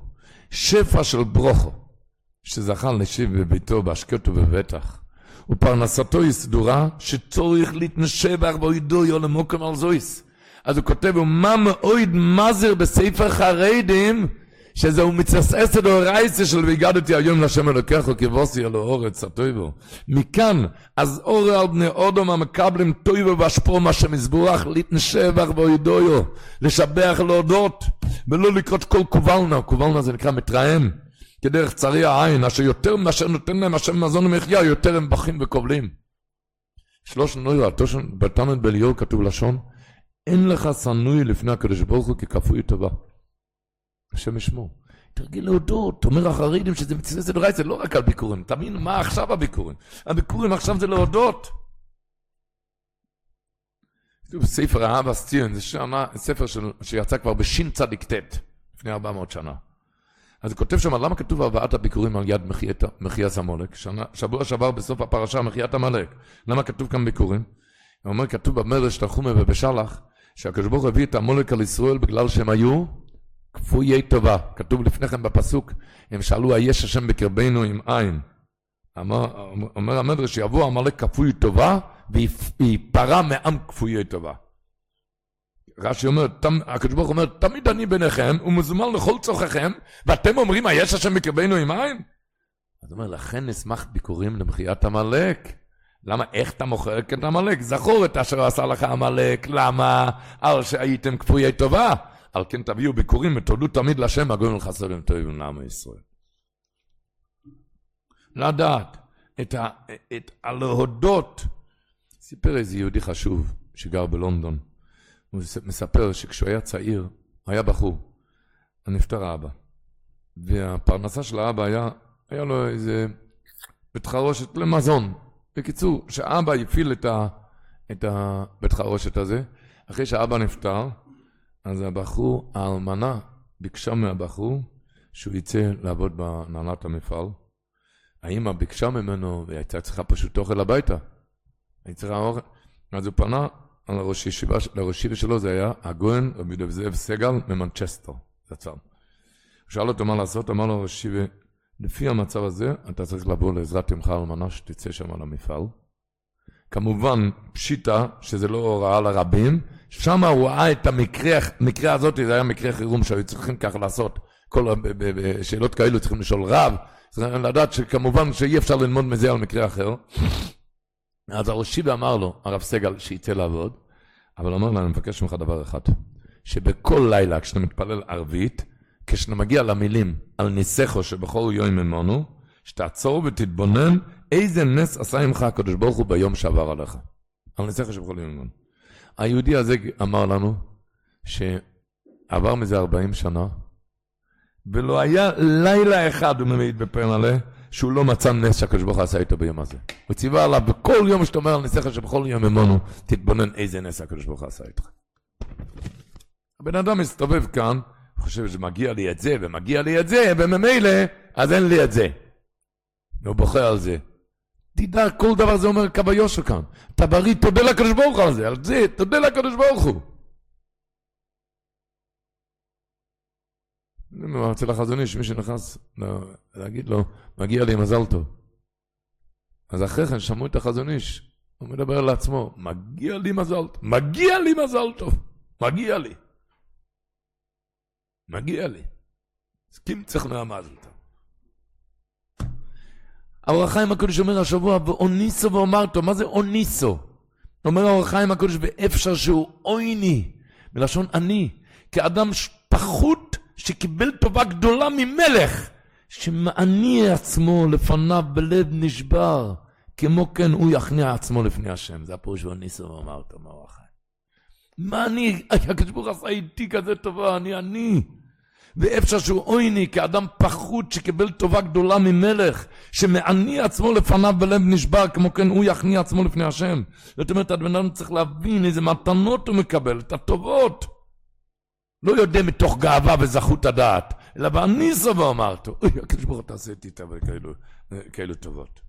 שפע של ברוכו, שזכה לשיב בביתו, בהשקט ובבטח, ופרנסתו היא סדורה, שצורך להתנשבח בעידוי או למוקם על זויס. אז הוא כותב, ומה מאויד מזר בספר חרדים, שזהו מצססת או רייסה של והגדתי היום לשם אלוקך וכבוסי על האורץ הטויבו. מכאן, אז אור על בני אודום המקבלים טויבו והשפור מה שמסבורך, להתנשבח בעידויו, לשבח להודות, ולא לקרות כל קובלנה. קובלנה זה נקרא מתרעם. כדרך צרי העין, אשר יותר מאשר נותן להם השם מזון ומחיה, יותר הם בכים וקובלים. שלוש נוירה, בתמת בליור כתוב לשון, אין לך סנוי לפני הקדוש ברוך הוא ככפוי טובה. השם ישמו. תרגיל להודות, אומר החרדים שזה מצטער דורי, זה לא רק על ביקורים. תאמין מה עכשיו הביקורים. הביקורים עכשיו זה להודות. כתוב ספר האבא סטיון, זה שנה, ספר שיצא כבר בשין צדיק תת, לפני ארבע מאות שנה. אז הוא כותב שם, למה כתוב הבאת הביקורים על יד מחיית המולק? שבוע שעבר בסוף הפרשה מחיית המלך. למה כתוב כאן ביקורים? הוא אומר, כתוב במדרש תנחומא ובשלח, שהקדוש ברוך הוא הביא את המולק על ישראל בגלל שהם היו כפויי טובה. כתוב לפניכם בפסוק, הם שאלו, היש השם בקרבנו עם עין. אומר, אומר המדרש, שיבוא המלך כפוי טובה, ויפרע מעם כפויי טובה. רש"י אומר, הקדוש ברוך הוא אומר, תמיד אני ביניכם, ומזומן לכל צורככם, ואתם אומרים, היש השם בקרבנו עם עין? אז הוא אומר, לכן נשמח ביקורים למחיית המלך. למה? איך אתה מוכר את המלך? זכור את אשר עשה לך המלך. למה? על שהייתם כפויי טובה. על כן תביאו ביקורים ותודו תמיד לשם, הגויים לחסרים טובים לעם ישראל. לדעת, את ה... את הלהודות. סיפר איזה יהודי חשוב, שגר בלונדון. הוא מספר שכשהוא היה צעיר, היה בחור, נפטר האבא. והפרנסה של האבא היה, היה לו איזה בית חרושת למזון. בקיצור, שהאבא יפיל את, ה, את הבית חרושת הזה, אחרי שהאבא נפטר, אז הבחור, האלמנה, ביקשה מהבחור, שהוא יצא לעבוד בהנהלת המפעל. האמא ביקשה ממנו, והייתה צריכה פשוט אוכל הביתה. היא צריכה אוכל. אז הוא פנה, על הראש ישיבה, לראש ישיבה שלו זה היה הגויין רבי דב זאב סגל ממנצ'סטר, זצ"ל. הוא שאל אותו מה לעשות, אמר לו ראש ישיבה, לפי המצב הזה, אתה צריך לבוא לעזרת אמך אלמנה שתצא שם על המפעל. כמובן, פשיטה, שזה לא הוראה לרבים, שם הוא ראה את המקרה, המקרה הזאת, זה היה מקרה חירום שהיו צריכים כך לעשות, כל שאלות כאלו צריכים לשאול רב, צריכים לדעת שכמובן שאי אפשר ללמוד מזה על מקרה אחר. אז הראש ישיבה אמר לו, הרב סגל, שיצא לעבוד, אבל אמר לו, אני מבקש ממך דבר אחד, שבכל לילה, כשאתה מתפלל ערבית, כשאתה מגיע למילים על ניסחו שבכל יום ממנו, שתעצור ותתבונן איזה נס עשה עמך הקדוש ברוך הוא ביום שעבר עליך. על ניסחו שבכל יום ממנו. היהודי הזה אמר לנו, שעבר מזה ארבעים שנה, ולא היה לילה אחד, הוא ממעיד בפן עליה, שהוא לא מצא נס שהקדוש ברוך הוא עשה איתו ביום הזה. הוא ציווה עליו בכל יום שאתה אומר על ניסחו שבכל יום ממנו, תתבונן איזה נס הקדוש ברוך הוא עשה איתך. הבן אדם מסתובב כאן, חושב שמגיע לי את זה, ומגיע לי את זה, וממילא, אז אין לי את זה. הוא בוחר על זה. תדע, כל דבר זה אומר קו היושר כאן. אתה בריא, תודה לקדוש ברוך הוא על זה, על זה, תודה לקדוש ברוך הוא. אני אצל החזון איש, מי שנכנס להגיד לו, מגיע לי מזל טוב. אז אחרי כן שמעו את החזון איש, הוא מדבר לעצמו, מגיע לי מזל טוב, מגיע לי מזל טוב, מגיע לי. מגיע לי. אז kim צריך לעמד אותה. האור החיים הקודש אומר השבוע, ואוניסו ואומרתו, מה זה אוניסו? אומר האור החיים הקודש, ואפשר שהוא אויני, בלשון אני, כאדם פחות שקיבל טובה גדולה ממלך, שמעני עצמו לפניו בלב נשבר, כמו כן הוא יכניע עצמו לפני השם. זה הפירוש ואוניסו ואומרתו, מה האור החיים? מה אני, הקדוש ברוך הוא עשה איתי כזה טובה, אני אני. ואפשר שהוא אויני כאדם פחות שקיבל טובה גדולה ממלך, שמעני עצמו לפניו בלב נשבר, כמו כן הוא יכניע עצמו לפני השם. זאת אומרת, הבן אדם צריך להבין איזה מתנות הוא מקבל, את הטובות. לא יודע מתוך גאווה וזכות הדעת, אלא באניסו ואמרתו, אוי, הקדוש ברוך הוא תעשה איתי כאלו, כאלו טובות.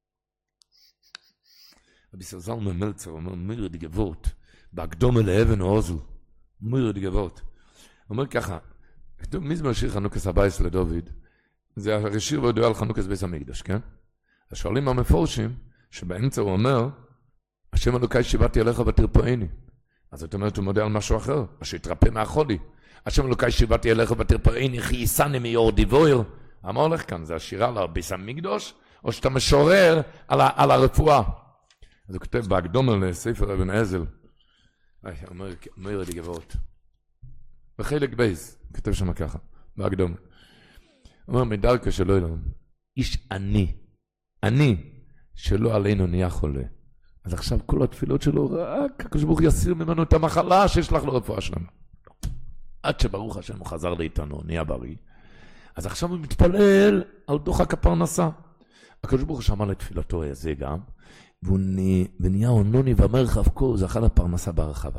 רבי זלמן מלצר אומר, מיר די געוואלט, בהקדומה לאבן האוזל, מיר די געוואלט. אומר ככה, כתוב מזמור שיר חנוכת הבייס לדוד, זה השיר והודעה על חנוכת בית המקדש, כן? אז שואלים המפורשים, שבאמצע הוא אומר, השם אלוקי שיבתי אליך ותרפאני. אז זאת אומרת, הוא מודה על משהו אחר, שיתרפא מהחולי. השם אלוקי שיבתי אליך ותרפאני, חייסני מיור דיבויר. מה הולך כאן? זה השירה על בית המקדש, או שאתה משורר על, ה- על הרפואה? אז הוא כותב בהקדומה לספר אבן עזל, אומר, אומר לי גבוהות. בחלק בייס, הוא כותב שם ככה, בהקדומה. הוא אומר, מדרכו שלא ילום, איש עני, עני, שלא עלינו נהיה חולה. אז עכשיו כל התפילות שלו, רק הקדוש ברוך הוא יסיר ממנו את המחלה שיש לך לרפואה שלנו. עד שברוך השם הוא חזר לאיתנו, נהיה בריא. אז עכשיו הוא מתפלל על דוחק הפרנסה. הקדוש ברוך הוא שמע לתפילתו הזה גם, ונהיה עונוני והמרחב כה, זכה לפרנסה ברחבה.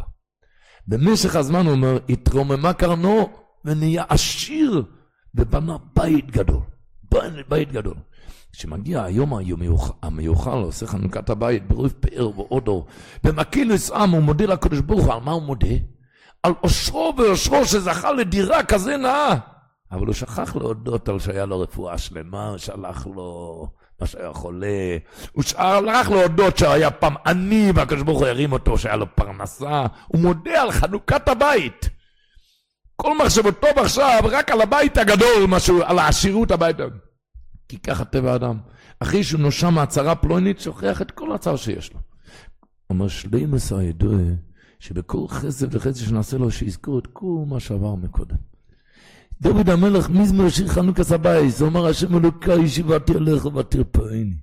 במשך הזמן הוא אומר, התרוממה קרנו ונהיה עשיר, ובנה בית גדול. בית גדול. כשמגיע היום המיוחל, עושה חנוכת הבית, ברוב פאר ואודו, במקילוס עם הוא מודה לקדוש ברוך הוא, על מה הוא מודה? על אושרו ואושרו שזכה לדירה כזה נאה. אבל הוא שכח להודות על שהיה לו רפואה שלמה, הוא שלח לו מה שהיה חולה, הוא שלח להודות שהיה פעם עני, והקדוש ברוך הוא הרים אותו, שהיה לו פרנסה, הוא מודה על חנוכת הבית. כל מחשבותו עכשיו, רק על הבית הגדול, משהו, על העשירות הבית. כי ככה טבע האדם. אחרי שהוא נושם מהצרה פלוינית, שוכח את כל הצער שיש לו. אומר שלימוס הידוע, שבכל חסד וחסד שנעשה לו, שיזכור את כל מה שעבר מקודם. דוד המלך מזמור שיר חנוכת הבית, הוא אומר, השם אלוקי שיבתי אליך ותרפאני.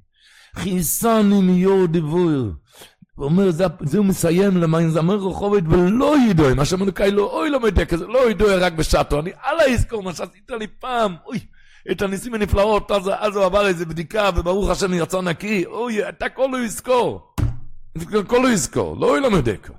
חייסני מיור דיבויר. הוא אומר, זה, זה הוא מסיים למען זמר רחובות ולא ידוע. מה השם אלוקי לא, אוי לא מדק, לא ידוע רק בשעתו. אני אללה יזכור מה שעשית לי פעם, אוי. את הניסים הנפלאות, אז, אז הוא עבר איזה בדיקה, וברוך השם יצא נקי, אוי, אתה כל לא יזכור. כל לא יזכור, לא ילמד דקה.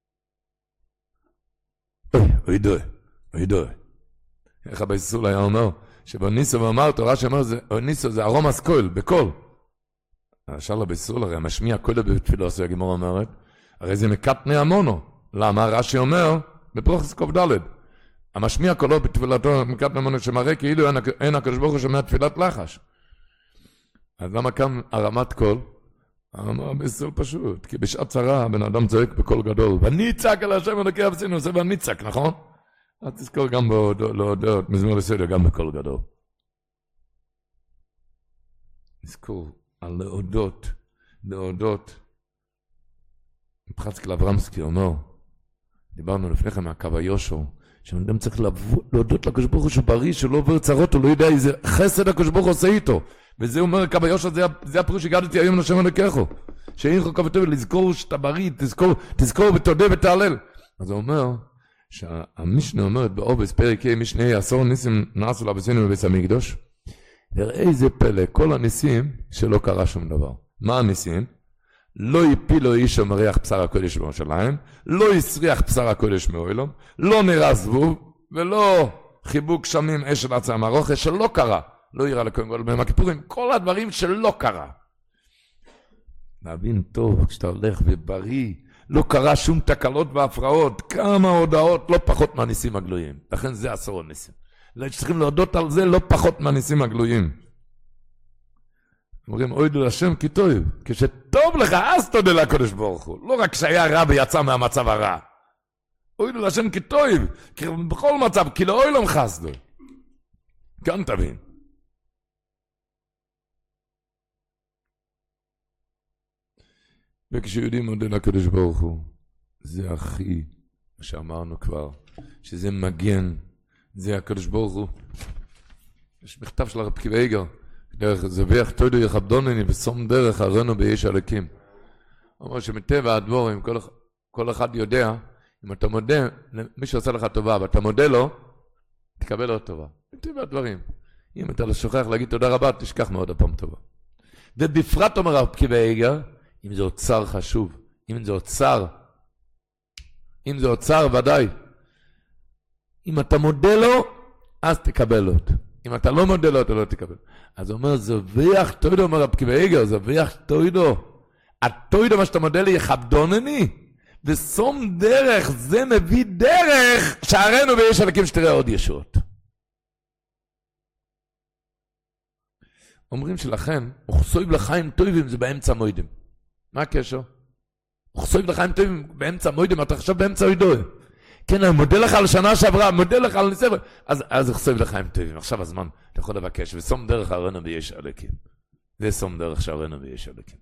אוי, אוי דוי, אוי דוי. איך אבא ישראל היה אומר, שבניסו ואמר, תורה שאומר, ניסו זה ארום אסכול, בכל. השאלה בישראל, הרי המשמיע קודם בתפילו עשו הגמור אומרת, הרי זה מקטני המונו. למה? רש"י אומר, בפרוכס קוף ד' המשמיע קולו בתפילתו מקטני המונו, שמראה כאילו אין הקדוש ברוך הוא שומע תפילת לחש. אז למה כאן הרמת קול? אמר בישראל פשוט, כי בשעת צרה הבן אדם צועק בקול גדול, וניצק על השם אלוקי אבותינו, עושה וניצק, נכון? אז תזכור גם להודות, מזמור לסדר, גם בקול גדול. תזכור על להודות, להודות. יצחק אברמסקי אומר, דיברנו לפניכם מהקו היושר, שאדם צריך להודות לקדוש ברוך הוא שבריא, שלא עובר צרות, הוא לא יודע איזה חסד הקדוש ברוך הוא עושה איתו. וזה אומר, קו היושר, זה, זה הפירוש שהגעתי היום לשם אלוקיך. שאין חוק כתוב, לזכור שאתה בריא, תזכור, תזכור ותודה ותעלל. אז הוא אומר, שהמשנה אומרת באובס פרק ה' משנה עשור ניסים נעשו לאבותינו בבית המקדש, וראה איזה פלא, כל הניסים שלא קרה שום דבר. מה הניסים? לא הפילו איש המריח בשר הקודש בירושלים, לא הסריח בשר הקודש מאוילום, לא נראה זבוב, ולא חיבוק שמים אש של עצם הרוחה, שלא קרה. לא יראה לכהן גדול ביום הכיפורים, כל הדברים שלא קרה. להבין טוב, כשאתה הולך ובריא, לא קרה שום תקלות והפרעות, כמה הודעות, לא פחות מהניסים הגלויים. לכן זה עשור הניסים. צריכים להודות על זה לא פחות מהניסים הגלויים. אומרים, אוי דו לשם כי טוב. כשטוב לך, אז תודה לקדוש ברוך הוא. לא רק כשהיה רע ויצא מהמצב הרע. אוי דו לשם כי טוב. כי בכל מצב, כי לא אוי לא מחסדו. כאן תבין. וכשיודעים מודה לקדוש ברוך הוא, זה הכי, מה שאמרנו כבר, שזה מגן, זה הקדוש ברוך הוא. יש מכתב של הרב קיבייגר, דרך זביח תוידו יכבדונני ושום דרך הרנו ביש הלקים. הוא אומר שמטבע הדבורים, כל, כל אחד יודע, אם אתה מודה, מי שעושה לך טובה, ואתה מודה לו, תקבל עוד טובה. מטבע הדברים. אם אתה לא שוכח להגיד תודה רבה, תשכח מאוד הפעם טובה. ובפרט אומר הרב קיבייגר, אם זה אוצר חשוב, אם זה אוצר, אם זה אוצר ודאי. אם אתה מודה לו, אז תקבל אותו. אם אתה לא מודה לו, אתה לא תקבל. אז הוא אומר, זביח תוידו, אומר רב קיבייגר, זביח תוידו. התוידו מה שאתה מודה לי, יכבדונני. ושום דרך, זה מביא דרך, שערנו ויש הלקים שתראה עוד ישועות. אומרים שלכן, אוכסויב לחיים טובים זה באמצע מוידים. מה הקשר? אוכסויב לחיים טובים באמצע מוידים, אתה חושב באמצע מוידוי. כן, אני מודה לך על שנה שעברה, מודה לך על ניסר, אז, אז אוכסויב לחיים טובים. עכשיו הזמן, אתה יכול לבקש, וסום דרך הרנה ויש אלוקים. זה סום דרך שהרנה ויש אלוקים.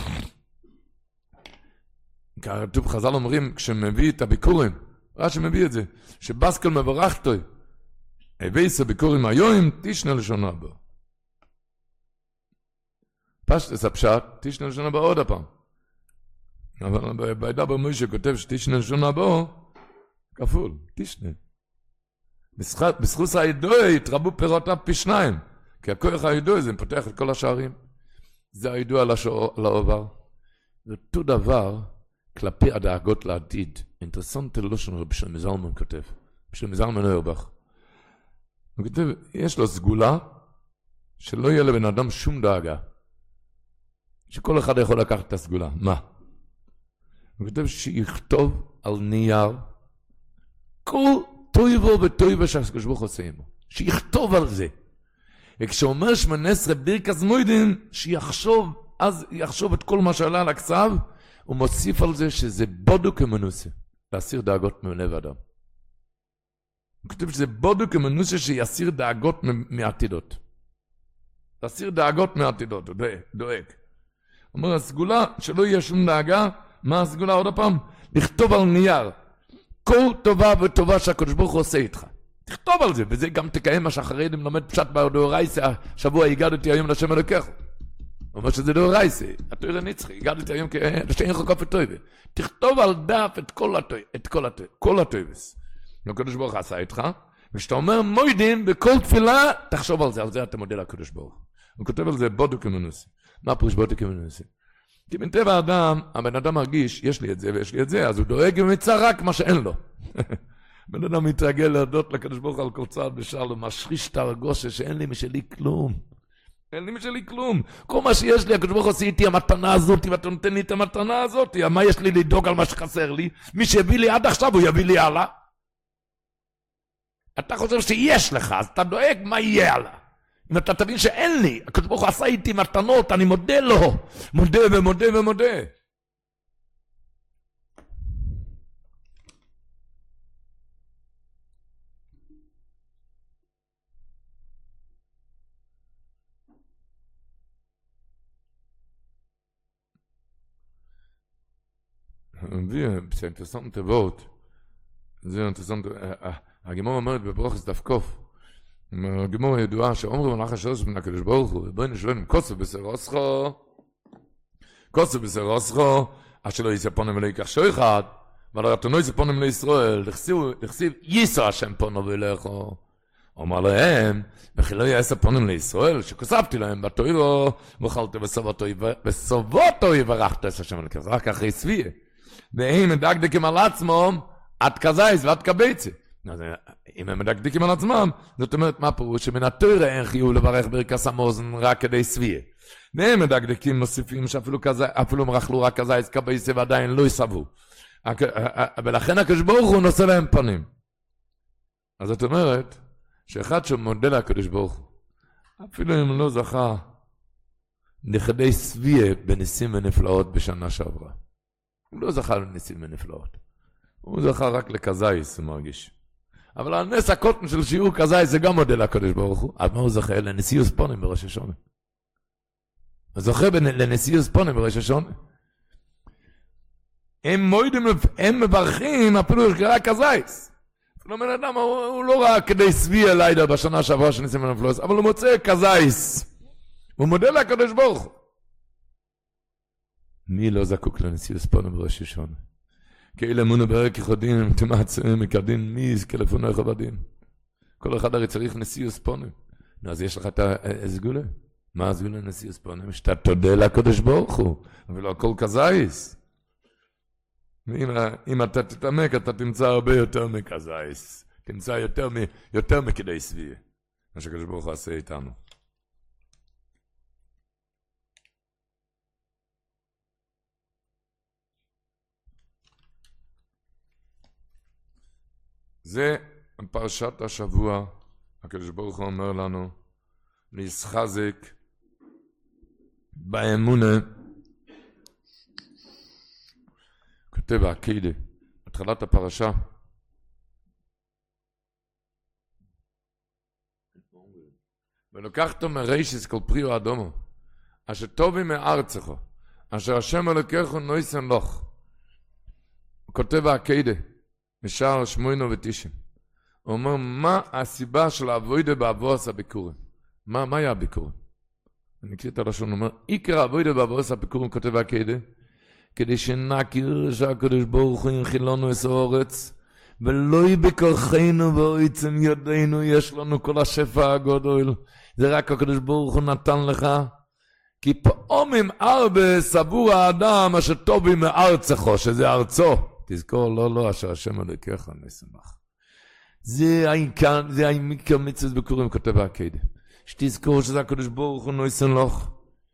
כתוב חז"ל אומרים, כשמביא את הביקורים, רש"י מביא את זה, שבסקל מברך טוב, הבייס הביקורים היום, תשנה לשונה הבא. פשטס הפשט, תשנה לשונה הבא עוד הפעם. אבל בידע במוישה כותב שתשנה לשונה הבא, כפול, תשנה. בזכות הידוע התרבו פירותיו פי שניים, כי הכוח הידוע זה פותח את כל השערים. זה הידוע על העובר. ואותו דבר, כלפי הדאגות לעתיד. אינטרסנט לא שלנו בשביל מזלמן כותב. בשביל מזלמן אוירבך. הוא כותב, יש לו סגולה, שלא יהיה לבן אדם שום דאגה. שכל אחד יכול לקחת את הסגולה. מה? הוא כותב שיכתוב על נייר, כל טויבו וטויבו שהקדוש ברוך הוא עושה עמו. שיכתוב על זה. וכשאומר שמונה עשרה ברכת מוידים, שיחשוב, אז יחשוב את כל מה שעלה על הכתב, הוא מוסיף על זה שזה בודו כמנוסה, להסיר דאגות מלב אדם. הוא כותב שזה בודו כמנוסה שיסיר דאגות מעתידות. להסיר דאגות מעתידות, הוא דואג. הוא אומר, הסגולה שלא יהיה שום דאגה, מה הסגולה עוד הפעם? לכתוב על נייר, כל טובה וטובה שהקדוש ברוך הוא עושה איתך. תכתוב על זה, וזה גם תקיים מה שאחרי אם לומד פשט בדאורייסה, השבוע הגדתי היום לשם אלוקיך. הוא אומר שזה דאורייסה, התורה נצחי, הגדתי היום לשם חוקף וטויבה. תכתוב על דף את כל הטויבה, את כל הטויבה, כל הטויבס. הקדוש ברוך עשה איתך, וכשאתה אומר מוידים בכל תפילה, תחשוב על זה, על זה אתה מודה לקדוש ברוך. הוא כותב על זה בודו כמנוסי. מה פירוש בודו כמנוסי? כי מטבע האדם, הבן אדם מרגיש, יש לי את זה ויש לי את זה, אז הוא דואג ומצא רק מה שאין לו. בן אדם מתרגל להודות לקדוש ברוך על כל צעד בשלום, משחיש את הרגושה שאין לי משלי כלום. אין לי משלי כלום. כל מה שיש לי, הקדוש ברוך עושה איתי המתנה הזאת, ואתה נותן לי את המתנה הזאת, מה יש לי לדאוג על מה שחסר לי? מי שהביא לי עד עכשיו, הוא יביא לי הלאה. אתה חושב שיש לך, אז אתה דואג מה יהיה הלאה. אם אתה תבין שאין לי, הקדוש ברוך הוא עשה איתי מתנות, אני מודה לו. מודה ומודה ומודה. זה אינטרסנט תבות. זה אינטרסנט, הגמור אומרת בברוכס דפקוף. הגמור ידועה שאומרים הלכה שלוש מן הקדוש ברוך הוא, בואי נשאלים, כוסו בסרוסכו, כוסו בסרוסכו, אשר לא יספונם ולא ייקח שוי אחד, אבל רתנו יספונם לישראל, לכסיב ייסו השם פונו ולכו. אומר להם, וכי לא יספונם לישראל, שכוספתי להם בתוירו, וחלתי בסובותו יברכת את השם אלכס, רק אחרי סביה. והם מדקדקים על עצמם, עד כזייס ועד קבצי. אם הם מדקדקים על עצמם, זאת אומרת, מה פירוש? שמן התורה אין חיוב לברך ברכת המאזן רק כדי סביה. והם מדקדקים מוסיפים שאפילו כזה, אפילו מרחלו רק כזייס קבצי ועדיין לא יסבו. ולכן הקדוש ברוך הוא נושא להם פנים. אז זאת אומרת, שאחד שמודה לקדוש ברוך הוא, אפילו אם לא זכה, נכדי סביה בניסים ונפלאות בשנה שעברה. הוא לא זכה לניסים ונפלאות. הוא זכה רק לכזייס, הוא מרגיש. אבל הנס הקוטן של שיעור כזייס זה גם מודה לקדוש ברוך הוא. אז מה הוא זכה? לנשיאוס פונים בראש השונה. הוא זכה לנשיאוס פונים בראש השונה. הם מוידים, הם מברכים, אפילו שקרה כזייס. אפילו בן אדם, הוא, הוא לא רק כדי סביה לידה בשנה שעברה של ניסים ונפלאות, אבל הוא מוצא כזייס. הוא מודה לקדוש ברוך הוא. מי לא זקוק לנשיאוס פונים בראש השונה? כאלה מונו ברק יחודים, תמצאים, מקדין מיז, כלפונו יחובדין. כל אחד הרי צריך נשיאוס פונים. אז יש לך את הסגולה. מה הסגולה נשיאוס פונים? שאתה תודה לקדוש ברוך הוא, אבל לא הכל כזייס. ואם אתה תתעמק, אתה תמצא הרבה יותר מכזייס. תמצא יותר, יותר מכדי סביה. מה שקדוש ברוך הוא עשה איתנו. זה פרשת השבוע, הקדוש ברוך הוא אומר לנו, להסחזק באמונה, כותב העקידה, התחלת הפרשה, ולוקחתו מרישיס כל פריו אדומו, אשר טובי מארצך, אשר השם אלוקיך נויסן לך. הוא כותב העקידה, משער שמונה ותשעים. הוא אומר, מה הסיבה של העבודה בעבוס הביקורים? מה, מה היה הביקורים? אני אקריא את הלשון, הוא אומר, עיקר העבודה בעבוס הביקורים, כותב העקידה, כדי שנכיר שהקדוש ברוך הוא ינחיל לנו את הארץ, ולא בכוחנו ובעצם ידינו יש לנו כל השפע הגדול. זה רק הקדוש ברוך הוא נתן לך. כי פעמים הרבה סבור האדם אשר טובי מארצך, שזה ארצו. תזכור, לא, לא, אשר השם אלוקיך נשמח. זה העיקר, זה העיקר מצוות ביקורים, כותב העקידה. שתזכור שזה הקדוש ברוך הוא נשמח לך.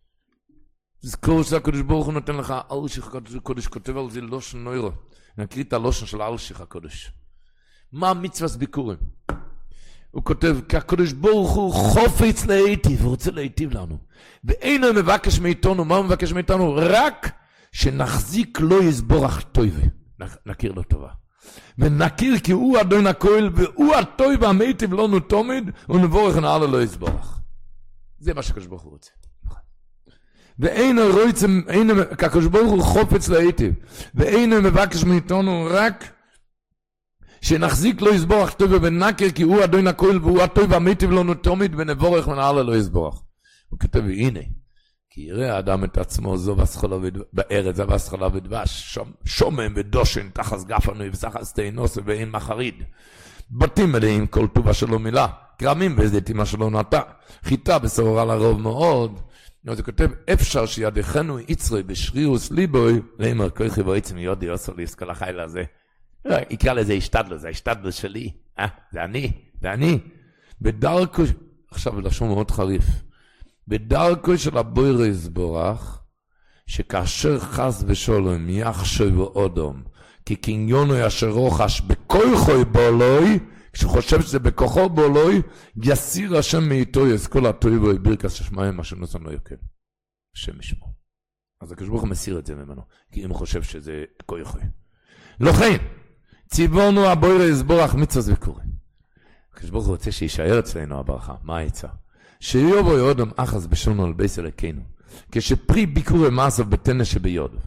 תזכור שזה הקדוש ברוך הוא נותן לך, אלשיך הקדוש כותב על זה לושן נוירו. נקריא את הלושן של אלשיך הקדוש. מה מצוות ביקורים? הוא כותב, כי הקדוש ברוך הוא חופץ להיטיב, הוא רוצה להיטיב לנו. ואינו מבקש מאיתנו, מה הוא מבקש מאיתנו? רק שנחזיק לא יסבורך טויבה. נכיר לו טובה. ונכיר כי הוא אדון הכל, והוא הטויבה המייטיב לנו תמיד, ונבורך נעלה לא יסבורך. זה מה שהקדוש ברוך הוא רוצה. ואינו רויצם, כקדוש ברוך הוא חופץ להיטיב, ואינו מבקש מאיתנו רק שנחזיק לא יסבורך טובה ונכיר כי הוא אדון הכל, והוא הטויבה המייטיב לנו תמיד, ונבורך ונעלה לא יסבורך. הוא כותב, הנה, כי יראה האדם את עצמו זו בסחולה בארץ, זו בסחולה ודבש, שומם ודושן, תחס גפנו, ובסחס תאינוס ואין מחריד. בתים מלאים כל טובה שלו מילה, קרמים וזיתים שלו נטע, חיטה בסעורה לרוב מאוד. אז הוא כותב, אפשר שידיכנו יצרי בשרירוס ליבוי, לאמר כוחי ועצם יודי עושה לי כל החיל הזה. יקרא לזה השתדלו, זה השתדלו שלי, אה, זה אני, זה אני. בדרכו, עכשיו לשון מאוד חריף, בדרכו של הבויר יסבורך, שכאשר חס ושלום יחשב אודום, כי קניונו ישר רוחש בכוחו בולוי, כשהוא חושב שזה בכוחו בולוי, יסיר השם מאיתו יסכול הטויבו ברכס ששמיים, מה שנוסן לא יקל. השם ישמור. אז הקדוש ברוך הוא מסיר את זה ממנו, כי אם הוא חושב שזה כוחו. לכן, ציוונו הבויר יסבורך מצוות ביקורים. הקדוש ברוך הוא רוצה שישאר אצלנו הברכה. מה העצה? שיובו יודם אחז בשונו על בייס אלוקינו, כשפרי ביקורי מעשיו בתנש שביודו.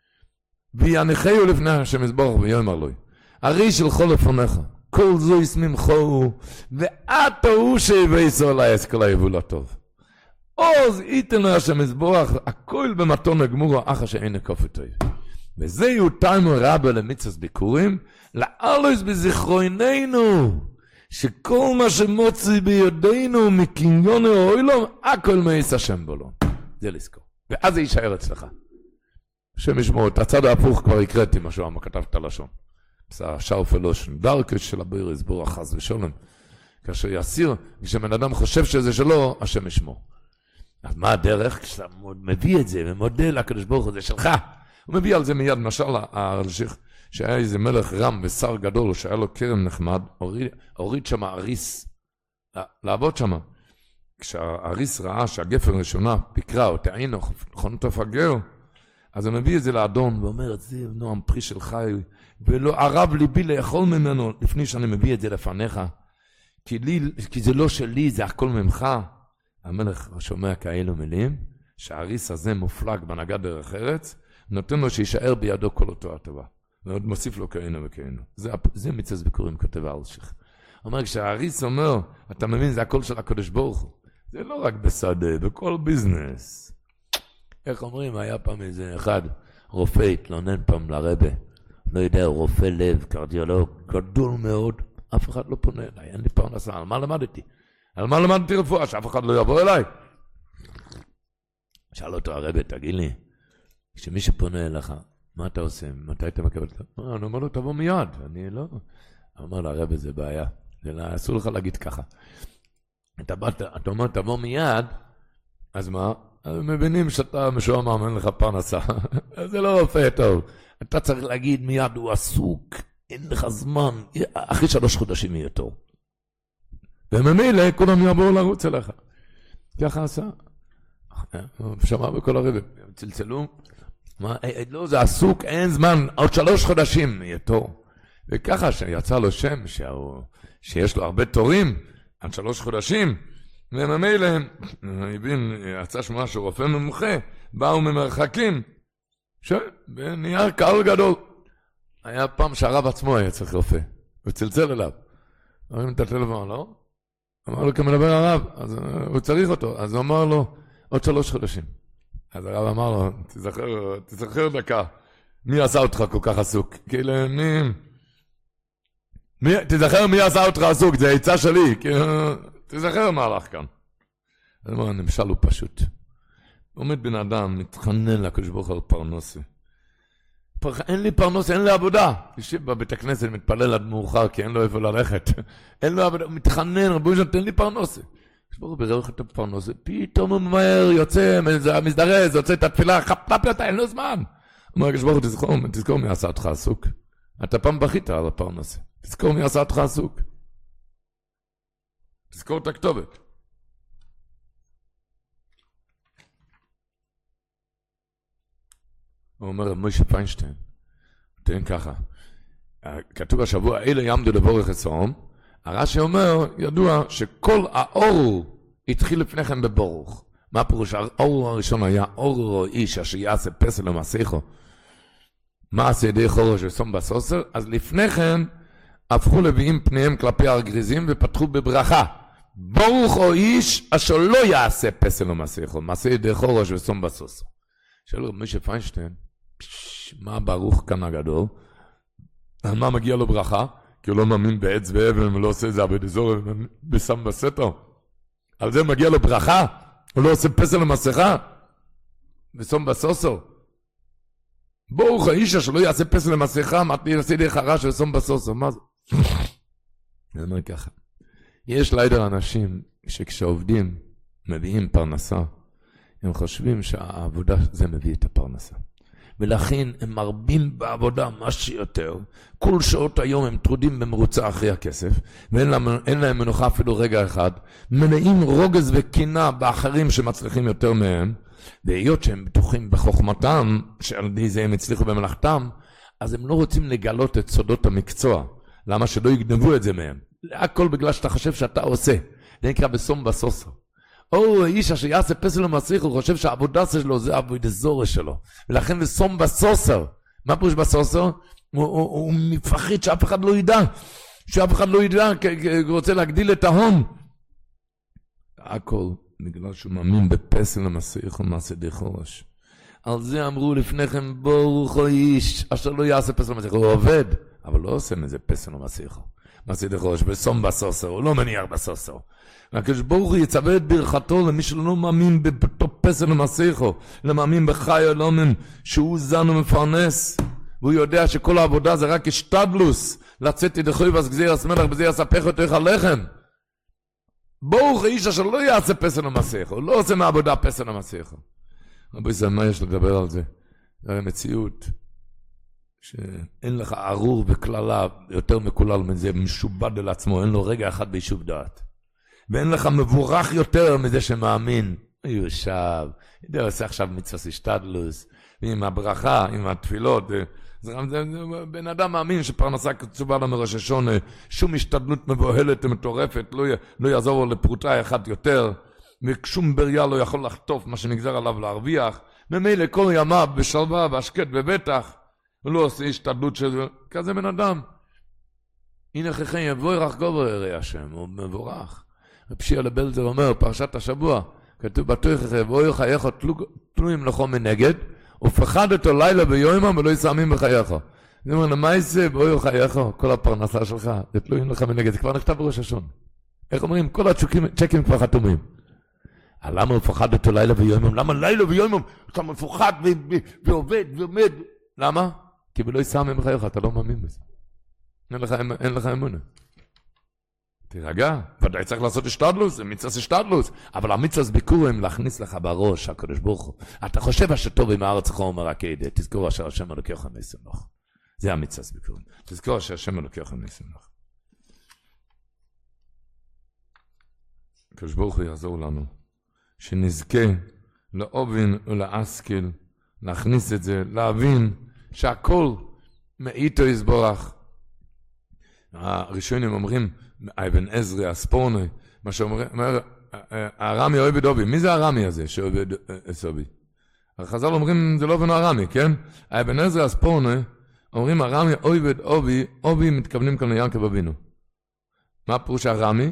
ויניחהו לפני השם יסבורך ויאמר לו, הרי שלך לפניך, כל זו ישמחו, ואתה הוא שיבייסו עלי אסכל היבול הטוב. עוז ייתן לו השם יסבורך, הכל במתון הגמורו, אחר שאין נקוף טוב. וזה יותיימו רבה למצוות ביקורים, לעלוס בזיכרוננו, שכל מה שמוציא בידינו מקניון האוילום, הכל מעיס השם בולון. זה לזכור. ואז זה יישאר אצלך. השם ישמור, את הצד ההפוך כבר הקראתי משהו, מה כתבת לשון. שרף אלושן, דרכו של הבויר יסבורך חס ושלום. כאשר יסיר, כשבן אדם חושב שזה שלו, השם ישמור. אז מה הדרך? כשאתה מביא את זה ומודה לקדוש ברוך הוא, זה שלך. הוא מביא על זה מיד, משל הרשיך, שהיה איזה מלך רם ושר גדול, שהיה לו כרם נחמד, הוריד, הוריד שם אריס, לעבוד שם. כשהאריס ראה שהגפן ראשונה פיקרה או תעינו, נכונות הפגר, אז הוא מביא את זה לאדון, ואומר, זה נועם פרי של חי, ולא ערב ליבי לאכול ממנו, לפני שאני מביא את זה לפניך, כי, לי, כי זה לא שלי, זה הכל ממך. המלך שומע כאלו מילים, שהאריס הזה מופלג בנגע דרך ארץ, נותן לו שישאר בידו כל אותו הטובה. ועוד מוסיף לו כאינו וכאינו. זה, זה מצוות ביקורים כותב אלשיך. אומר, כשהאריס אומר, אתה מבין, זה הכל של הקדוש ברוך הוא. זה לא רק בשדה, בכל ביזנס. איך אומרים, היה פעם איזה אחד, רופא התלונן פעם לרבה. לא יודע, רופא לב, קרדיולוג, גדול מאוד. אף אחד לא פונה אליי, אין לי פרנסה. על מה למדתי? על מה למדתי רפואה? שאף אחד לא יבוא אליי. שאל אותו הרבה, תגיד לי, כשמי שפונה אליך, מה אתה עושה? מתי אתה מקבל? אני אומר לו, תבוא מיד. אני לא... אמר לו, הרב, זה בעיה. אסור לך להגיד ככה. אתה אומר, תבוא מיד, אז מה? מבינים שאתה משועמם, אין לך פרנסה. זה לא רופא טוב. אתה צריך להגיד מיד, הוא עסוק, אין לך זמן. אחרי שלוש חודשים יהיה טוב. וממילא, כולם יבואו לרוץ אליך. ככה עשה. הוא שמע בכל הרב, צלצלו, מה, לא, זה עסוק, אין זמן, עוד שלוש חודשים יהיה תור. וככה שיצא לו שם, שהוא, שיש לו הרבה תורים, עד שלוש חודשים, וממילא, הבין, יצא שמוע שהוא רופא ממוחה, באו ממרחקים, ונהיה קהל גדול. היה פעם שהרב עצמו היה צריך רופא, הוא צלצל אליו. אמרים את הטלפון, לא? אמר לו, כמדבר הרב, אז הוא צריך אותו, אז הוא אמר לו, עוד שלוש חודשים. אז הרב אמר לו, תזכר, תזכר דקה, מי עשה אותך כל כך עסוק? כאילו, מי... מי... תזכר מי עשה אותך עסוק, זה העצה שלי, כאילו, תזכר מה הלך כאן. אז אמר, הנמשל הוא פשוט. עומד בן אדם, מתחנן לקדוש ברוך הוא על פרנסה. פר... אין לי פרנסה, אין לי עבודה. יושב בבית הכנסת, מתפלל עד מאוחר, כי אין לו איפה ללכת. אין לו עבודה, הוא מתחנן, רבו ישן, תן לי פרנסה. ברוך ברוך את הפרנסה, פתאום הוא מהר, יוצא, מזדרז, יוצא את התפילה, חפלפ אותה, אין לו זמן. הוא אומר, ברוך תזכור, תזכור מי עשה אותך עסוק. אתה פעם בכית על הפרנסה. תזכור מי עשה אותך עסוק. תזכור את הכתובת. הוא אומר, מוישה פיינשטיין, תן ככה, כתוב השבוע, אלה יעמדו לבורך אסון, הרש"י אומר, ידוע שכל האור התחיל לפניכם בברוך. מה פירוש? האור הראשון היה אור איש אשר יעשה פסל למסיחו. מה עשה ידי חורש ושום בסוסר? אז לפניכם הפכו לביאים פניהם כלפי הגריזים ופתחו בברכה. ברוך או איש אשר לא יעשה פסל למסיחו. מעשה ידי חורש ושום בסוסר. שאלו משה פיינשטיין, מה ברוך כאן הגדול? על מה מגיע לו ברכה? כי הוא לא מאמין בעץ ואבן, ולא עושה את זה עבד אזור, בסם בסתר. על זה מגיע לו ברכה, הוא לא עושה פסל למסכה, בסום בסוסו. ברוך האיש שלא יעשה פסל למסכה, מתי יעשה דרך הרש וסום בסוסו. מה זה? זה אומר ככה. יש לידר אנשים שכשעובדים מביאים פרנסה, הם חושבים שהעבודה זה מביא את הפרנסה. ולכן הם מרבים בעבודה מה שיותר. כל שעות היום הם טרודים במרוצה אחרי הכסף, ואין להם, אין להם מנוחה אפילו רגע אחד. מנעים רוגז וקינה באחרים שמצליחים יותר מהם, והיות שהם בטוחים בחוכמתם, שעל ידי זה הם הצליחו במלאכתם, אז הם לא רוצים לגלות את סודות המקצוע. למה שלא יגנבו את זה מהם? הכל בגלל שאתה חושב שאתה עושה. זה נקרא בסום בסוסו. או איש אשר יעשה פסל למסיח, הוא חושב שהעבודה שלו זה עבודה זורה שלו. ולכן בסום בסוסר. מה פירוש בסוסר? הוא, הוא, הוא מפחד שאף אחד לא ידע. שאף אחד לא ידע, כי הוא רוצה להגדיל את ההון. הכל בגלל שהוא מאמין בפסל למסיח ומעשה די חורש. על זה אמרו לפניכם, ברוך הוא איש אשר לא יעשה פסל למסיח. הוא עובד, אבל לא עושה מזה פסל למסיח. מעשה די חורש, בסום בסוסר, הוא לא מניח בסוסר. והקדוש ברוך הוא יצווה את ברכתו למי שלא מאמין בתור פסל למסיחו, לא מאמין בחי אלומים שהוא זן ומפרנס, והוא יודע שכל העבודה זה רק השתדלוס, לצאת ידחוי והסגזיר הסמלך בזה יספך אותו איך הלחם. ברוך איש אשר לא יעשה פסל למסיחו, לא עושה מהעבודה פסל למסיחו. רבי זה מה יש לדבר על זה? זה מציאות שאין לך ערור וכללה יותר מקולל מזה, משובד אל עצמו, אין לו רגע אחד ביישוב דעת. ואין לך מבורך יותר מזה שמאמין. הוא יושב, הוא עושה עכשיו מצווה השתדלוס, ועם הברכה, עם התפילות. זה, זה, זה בן אדם מאמין שפרנסה קצובה לו מראש השונה, שום השתדלות מבוהלת ומטורפת, לא, לא יעזור לו לפרוטה אחת יותר, ושום בריה לא יכול לחטוף מה שנגזר עליו להרוויח. ממילא כל ימיו בשלווה והשקט ובטח, הוא לא עושה השתדלות של כזה בן אדם. הנה חכם יבוא ירח גובר יראה השם, הוא מבורך. רב שיעה לבלזר אומר, פרשת השבוע, כתוב בתוך חבוי חייך תלויים לכו מנגד, ופחד אותו לילה ביומם ולא יסעמים בחייך. זאת אומרת, מה יעשה בואי חייך, כל הפרנסה שלך, זה תלויים לך מנגד, זה כבר נכתב בראש השון. איך אומרים? כל הצ'קים כבר חתומים. למה הוא פחד אותו לילה ביומם? למה לילה ביומם? אתה מפוחד ועובד ועומד. למה? כי ולא יסעמים בחייך, אתה לא מאמין בזה. אין לך אמונה. תרגע, ודאי צריך לעשות השתדלוס, זה מצווה השתדלוס, אבל המצווה ביקורים להכניס לך בראש, הקדוש ברוך הוא. אתה חושב שטוב עם הארץ חום הרקדה, תזכור אשר השם אלוקיך ניסמך. זה המצווה ביקורים. תזכור אשר השם אלוקיך ניסמך. הקדוש ברוך הוא יעזור לנו, שנזכה להובין ולהשכיל, להכניס את זה, להבין שהכל מאיתו יסבורך. הראשונים אומרים, אבן עזרא, הספורנה, מה שאומר, הרמי אוהב את אובי. מי זה הרמי הזה שאוהב את אובי? החז"ל אומרים, זה לא בנו הרמי, כן? אבן עזרא, הספורנה, אומרים, הרמי אוהב את אובי, אובי מתכוונים כאן ליעקב אבינו. מה פירוש הרמי?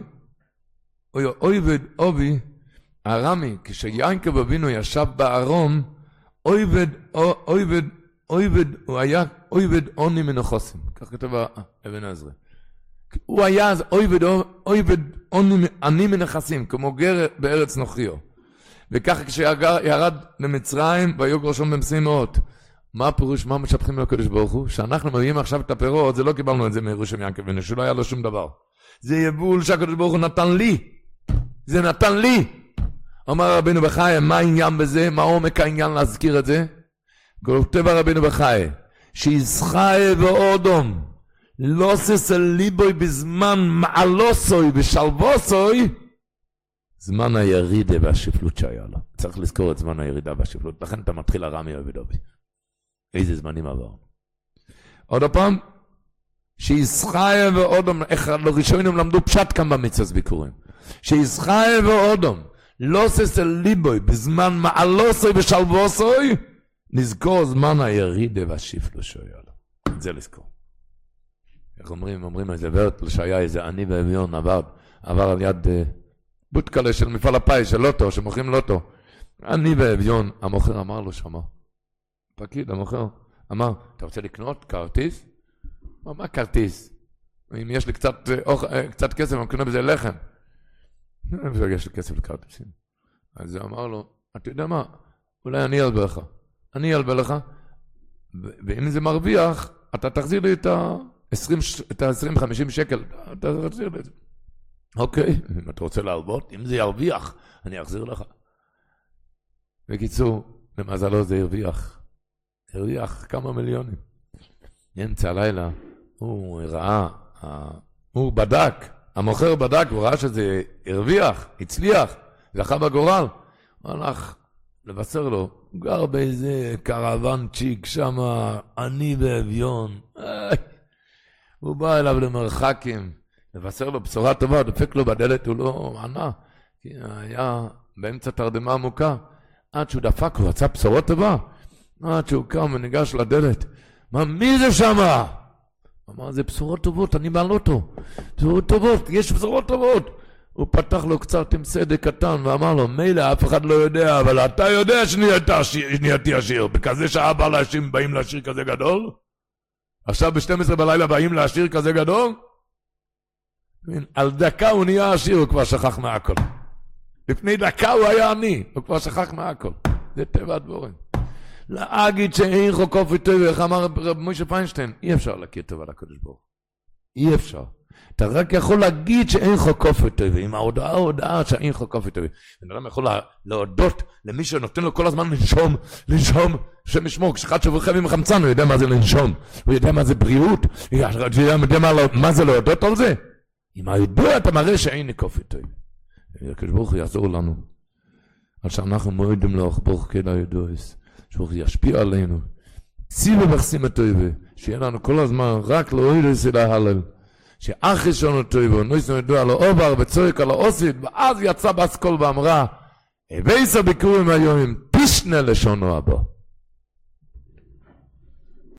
אוהב את אובי, הרמי, כשיעקב אבינו ישב בארון, אויבד, אויבד, אויבד, הוא היה אויבד עוני מנחוסים. כך כתב אבן עזרא. הוא היה אז אויבד, אויבד עני מנחסים, כמו גר בארץ נוכריו. וככה כשירד למצרים, והיו גרשון במסעים מאות. מה הפירוש, מה משבחים לקדוש ברוך הוא? שאנחנו מביאים עכשיו את הפירות, זה לא קיבלנו את זה מירושם יעקב אבינו, שלא היה לו שום דבר. זה יבול שהקדוש ברוך הוא נתן לי. זה נתן לי. אומר רבינו בחיי, מה העניין בזה? מה עומק העניין להזכיר את זה? כותב רבינו בחיי, שישחי ואודום, לא ססל ליבוי בזמן מעלוסוי ושלבוסוי, זמן הירידה והשפלות שהיה לו. צריך לזכור את זמן הירידה והשפלות. לכן אתה מתחיל הרמי אוהב אובי. איזה זמנים עברנו. עוד פעם, שישחי ואודום, איך לראשונים למדו פשט כאן במצווה ביקורים. שישחי ואודום, לא ססל ליבוי בזמן מעלוסוי ושלבוסוי, נזכור זמן הירידה והשפלות שהיה לו. זה לזכור. איך אומרים? אומרים איזה ורד שהיה איזה עני ואביון עבר, עבר על יד uh, בוטקלה של מפעל הפאי של לוטו, שמוכרים לוטו. עני ואביון, המוכר אמר לו שמה. פקיד, המוכר, אמר, אתה רוצה לקנות כרטיס? מה, מה כרטיס? אם יש לי קצת, אוח, קצת כסף, אני קונה בזה לחם. יש לי כסף לכרטיסים. אז הוא אמר לו, אתה יודע מה? אולי אני אלבה לך. אני אלבה לך, ואם זה מרוויח, אתה תחזיר לי את ה... עשרים חמישים שקל, אתה תחזיר לי את זה. אוקיי, אם אתה רוצה להלוות, אם זה ירוויח, אני אחזיר לך. בקיצור, למזלו זה ירוויח. ירוויח כמה מיליונים. באמצע הלילה, הוא ראה, הוא בדק, המוכר בדק, הוא ראה שזה ירוויח, הצליח, זכה בגורל. הוא הלך לבשר לו, הוא גר באיזה קרוונצ'יק שם, עני ואביון. הוא בא אליו למרחקים, לבשר לו בשורה טובה, דפק לו בדלת, הוא לא ענה, כי היה באמצע תרדמה עמוקה, עד שהוא דפק, הוא רצה בשורות טובה, עד שהוא קם וניגש לדלת, מה, מי זה שם? הוא אמר, זה בשורות טובות, אני בעל אותו, בשורות טובות, יש בשורות טובות. הוא פתח לו קצת עם סדק קטן, ואמר לו, מילא, אף אחד לא יודע, אבל אתה יודע שנהייתי עשיר, בכזה שעה בא להשיר, באים להשיר כזה גדול? עכשיו ב-שתים עשרה בלילה באים להשיר כזה גדול? על דקה הוא נהיה עשיר, הוא כבר שכח מהכל. לפני דקה הוא היה עני, הוא כבר שכח מהכל. זה טבע הדבורים. להגיד שאין חוקוף וטוב, איך אמר רב מוישה פיינשטיין, אי אפשר להכיר טוב על הקדוש ברוך. אי אפשר. אתה רק יכול להגיד שאין חוקוף וטוב, עם ההודעה ההודעה שאין חוקוף וטוב. בן אדם יכול להודות למי שנותן לו כל הזמן לנשום, לנשום, שם ישמור, כשאחד שבור חייב עם חמצן, הוא יודע מה זה לנשום, הוא יודע מה זה בריאות, הוא יודע מה, מה זה להודות על זה. עם ההודעה אתה מראה שאין חוקוף וטוב. הקדוש ברוך הוא יעזור לנו, על שאנחנו מועדים לאוך ברוך כדא ידועס, שהוא ישפיע עלינו, ציבה בחסים הטובה, שיהיה לנו כל הזמן רק להוידס אל ההלל, שאח ראשון הטובה, נויסנו ידוע על העובר וצויק על האוסית, ואז יצא באסכול ואמרה, הבייסה ביקורים היום עם פישנה לשונו הבא.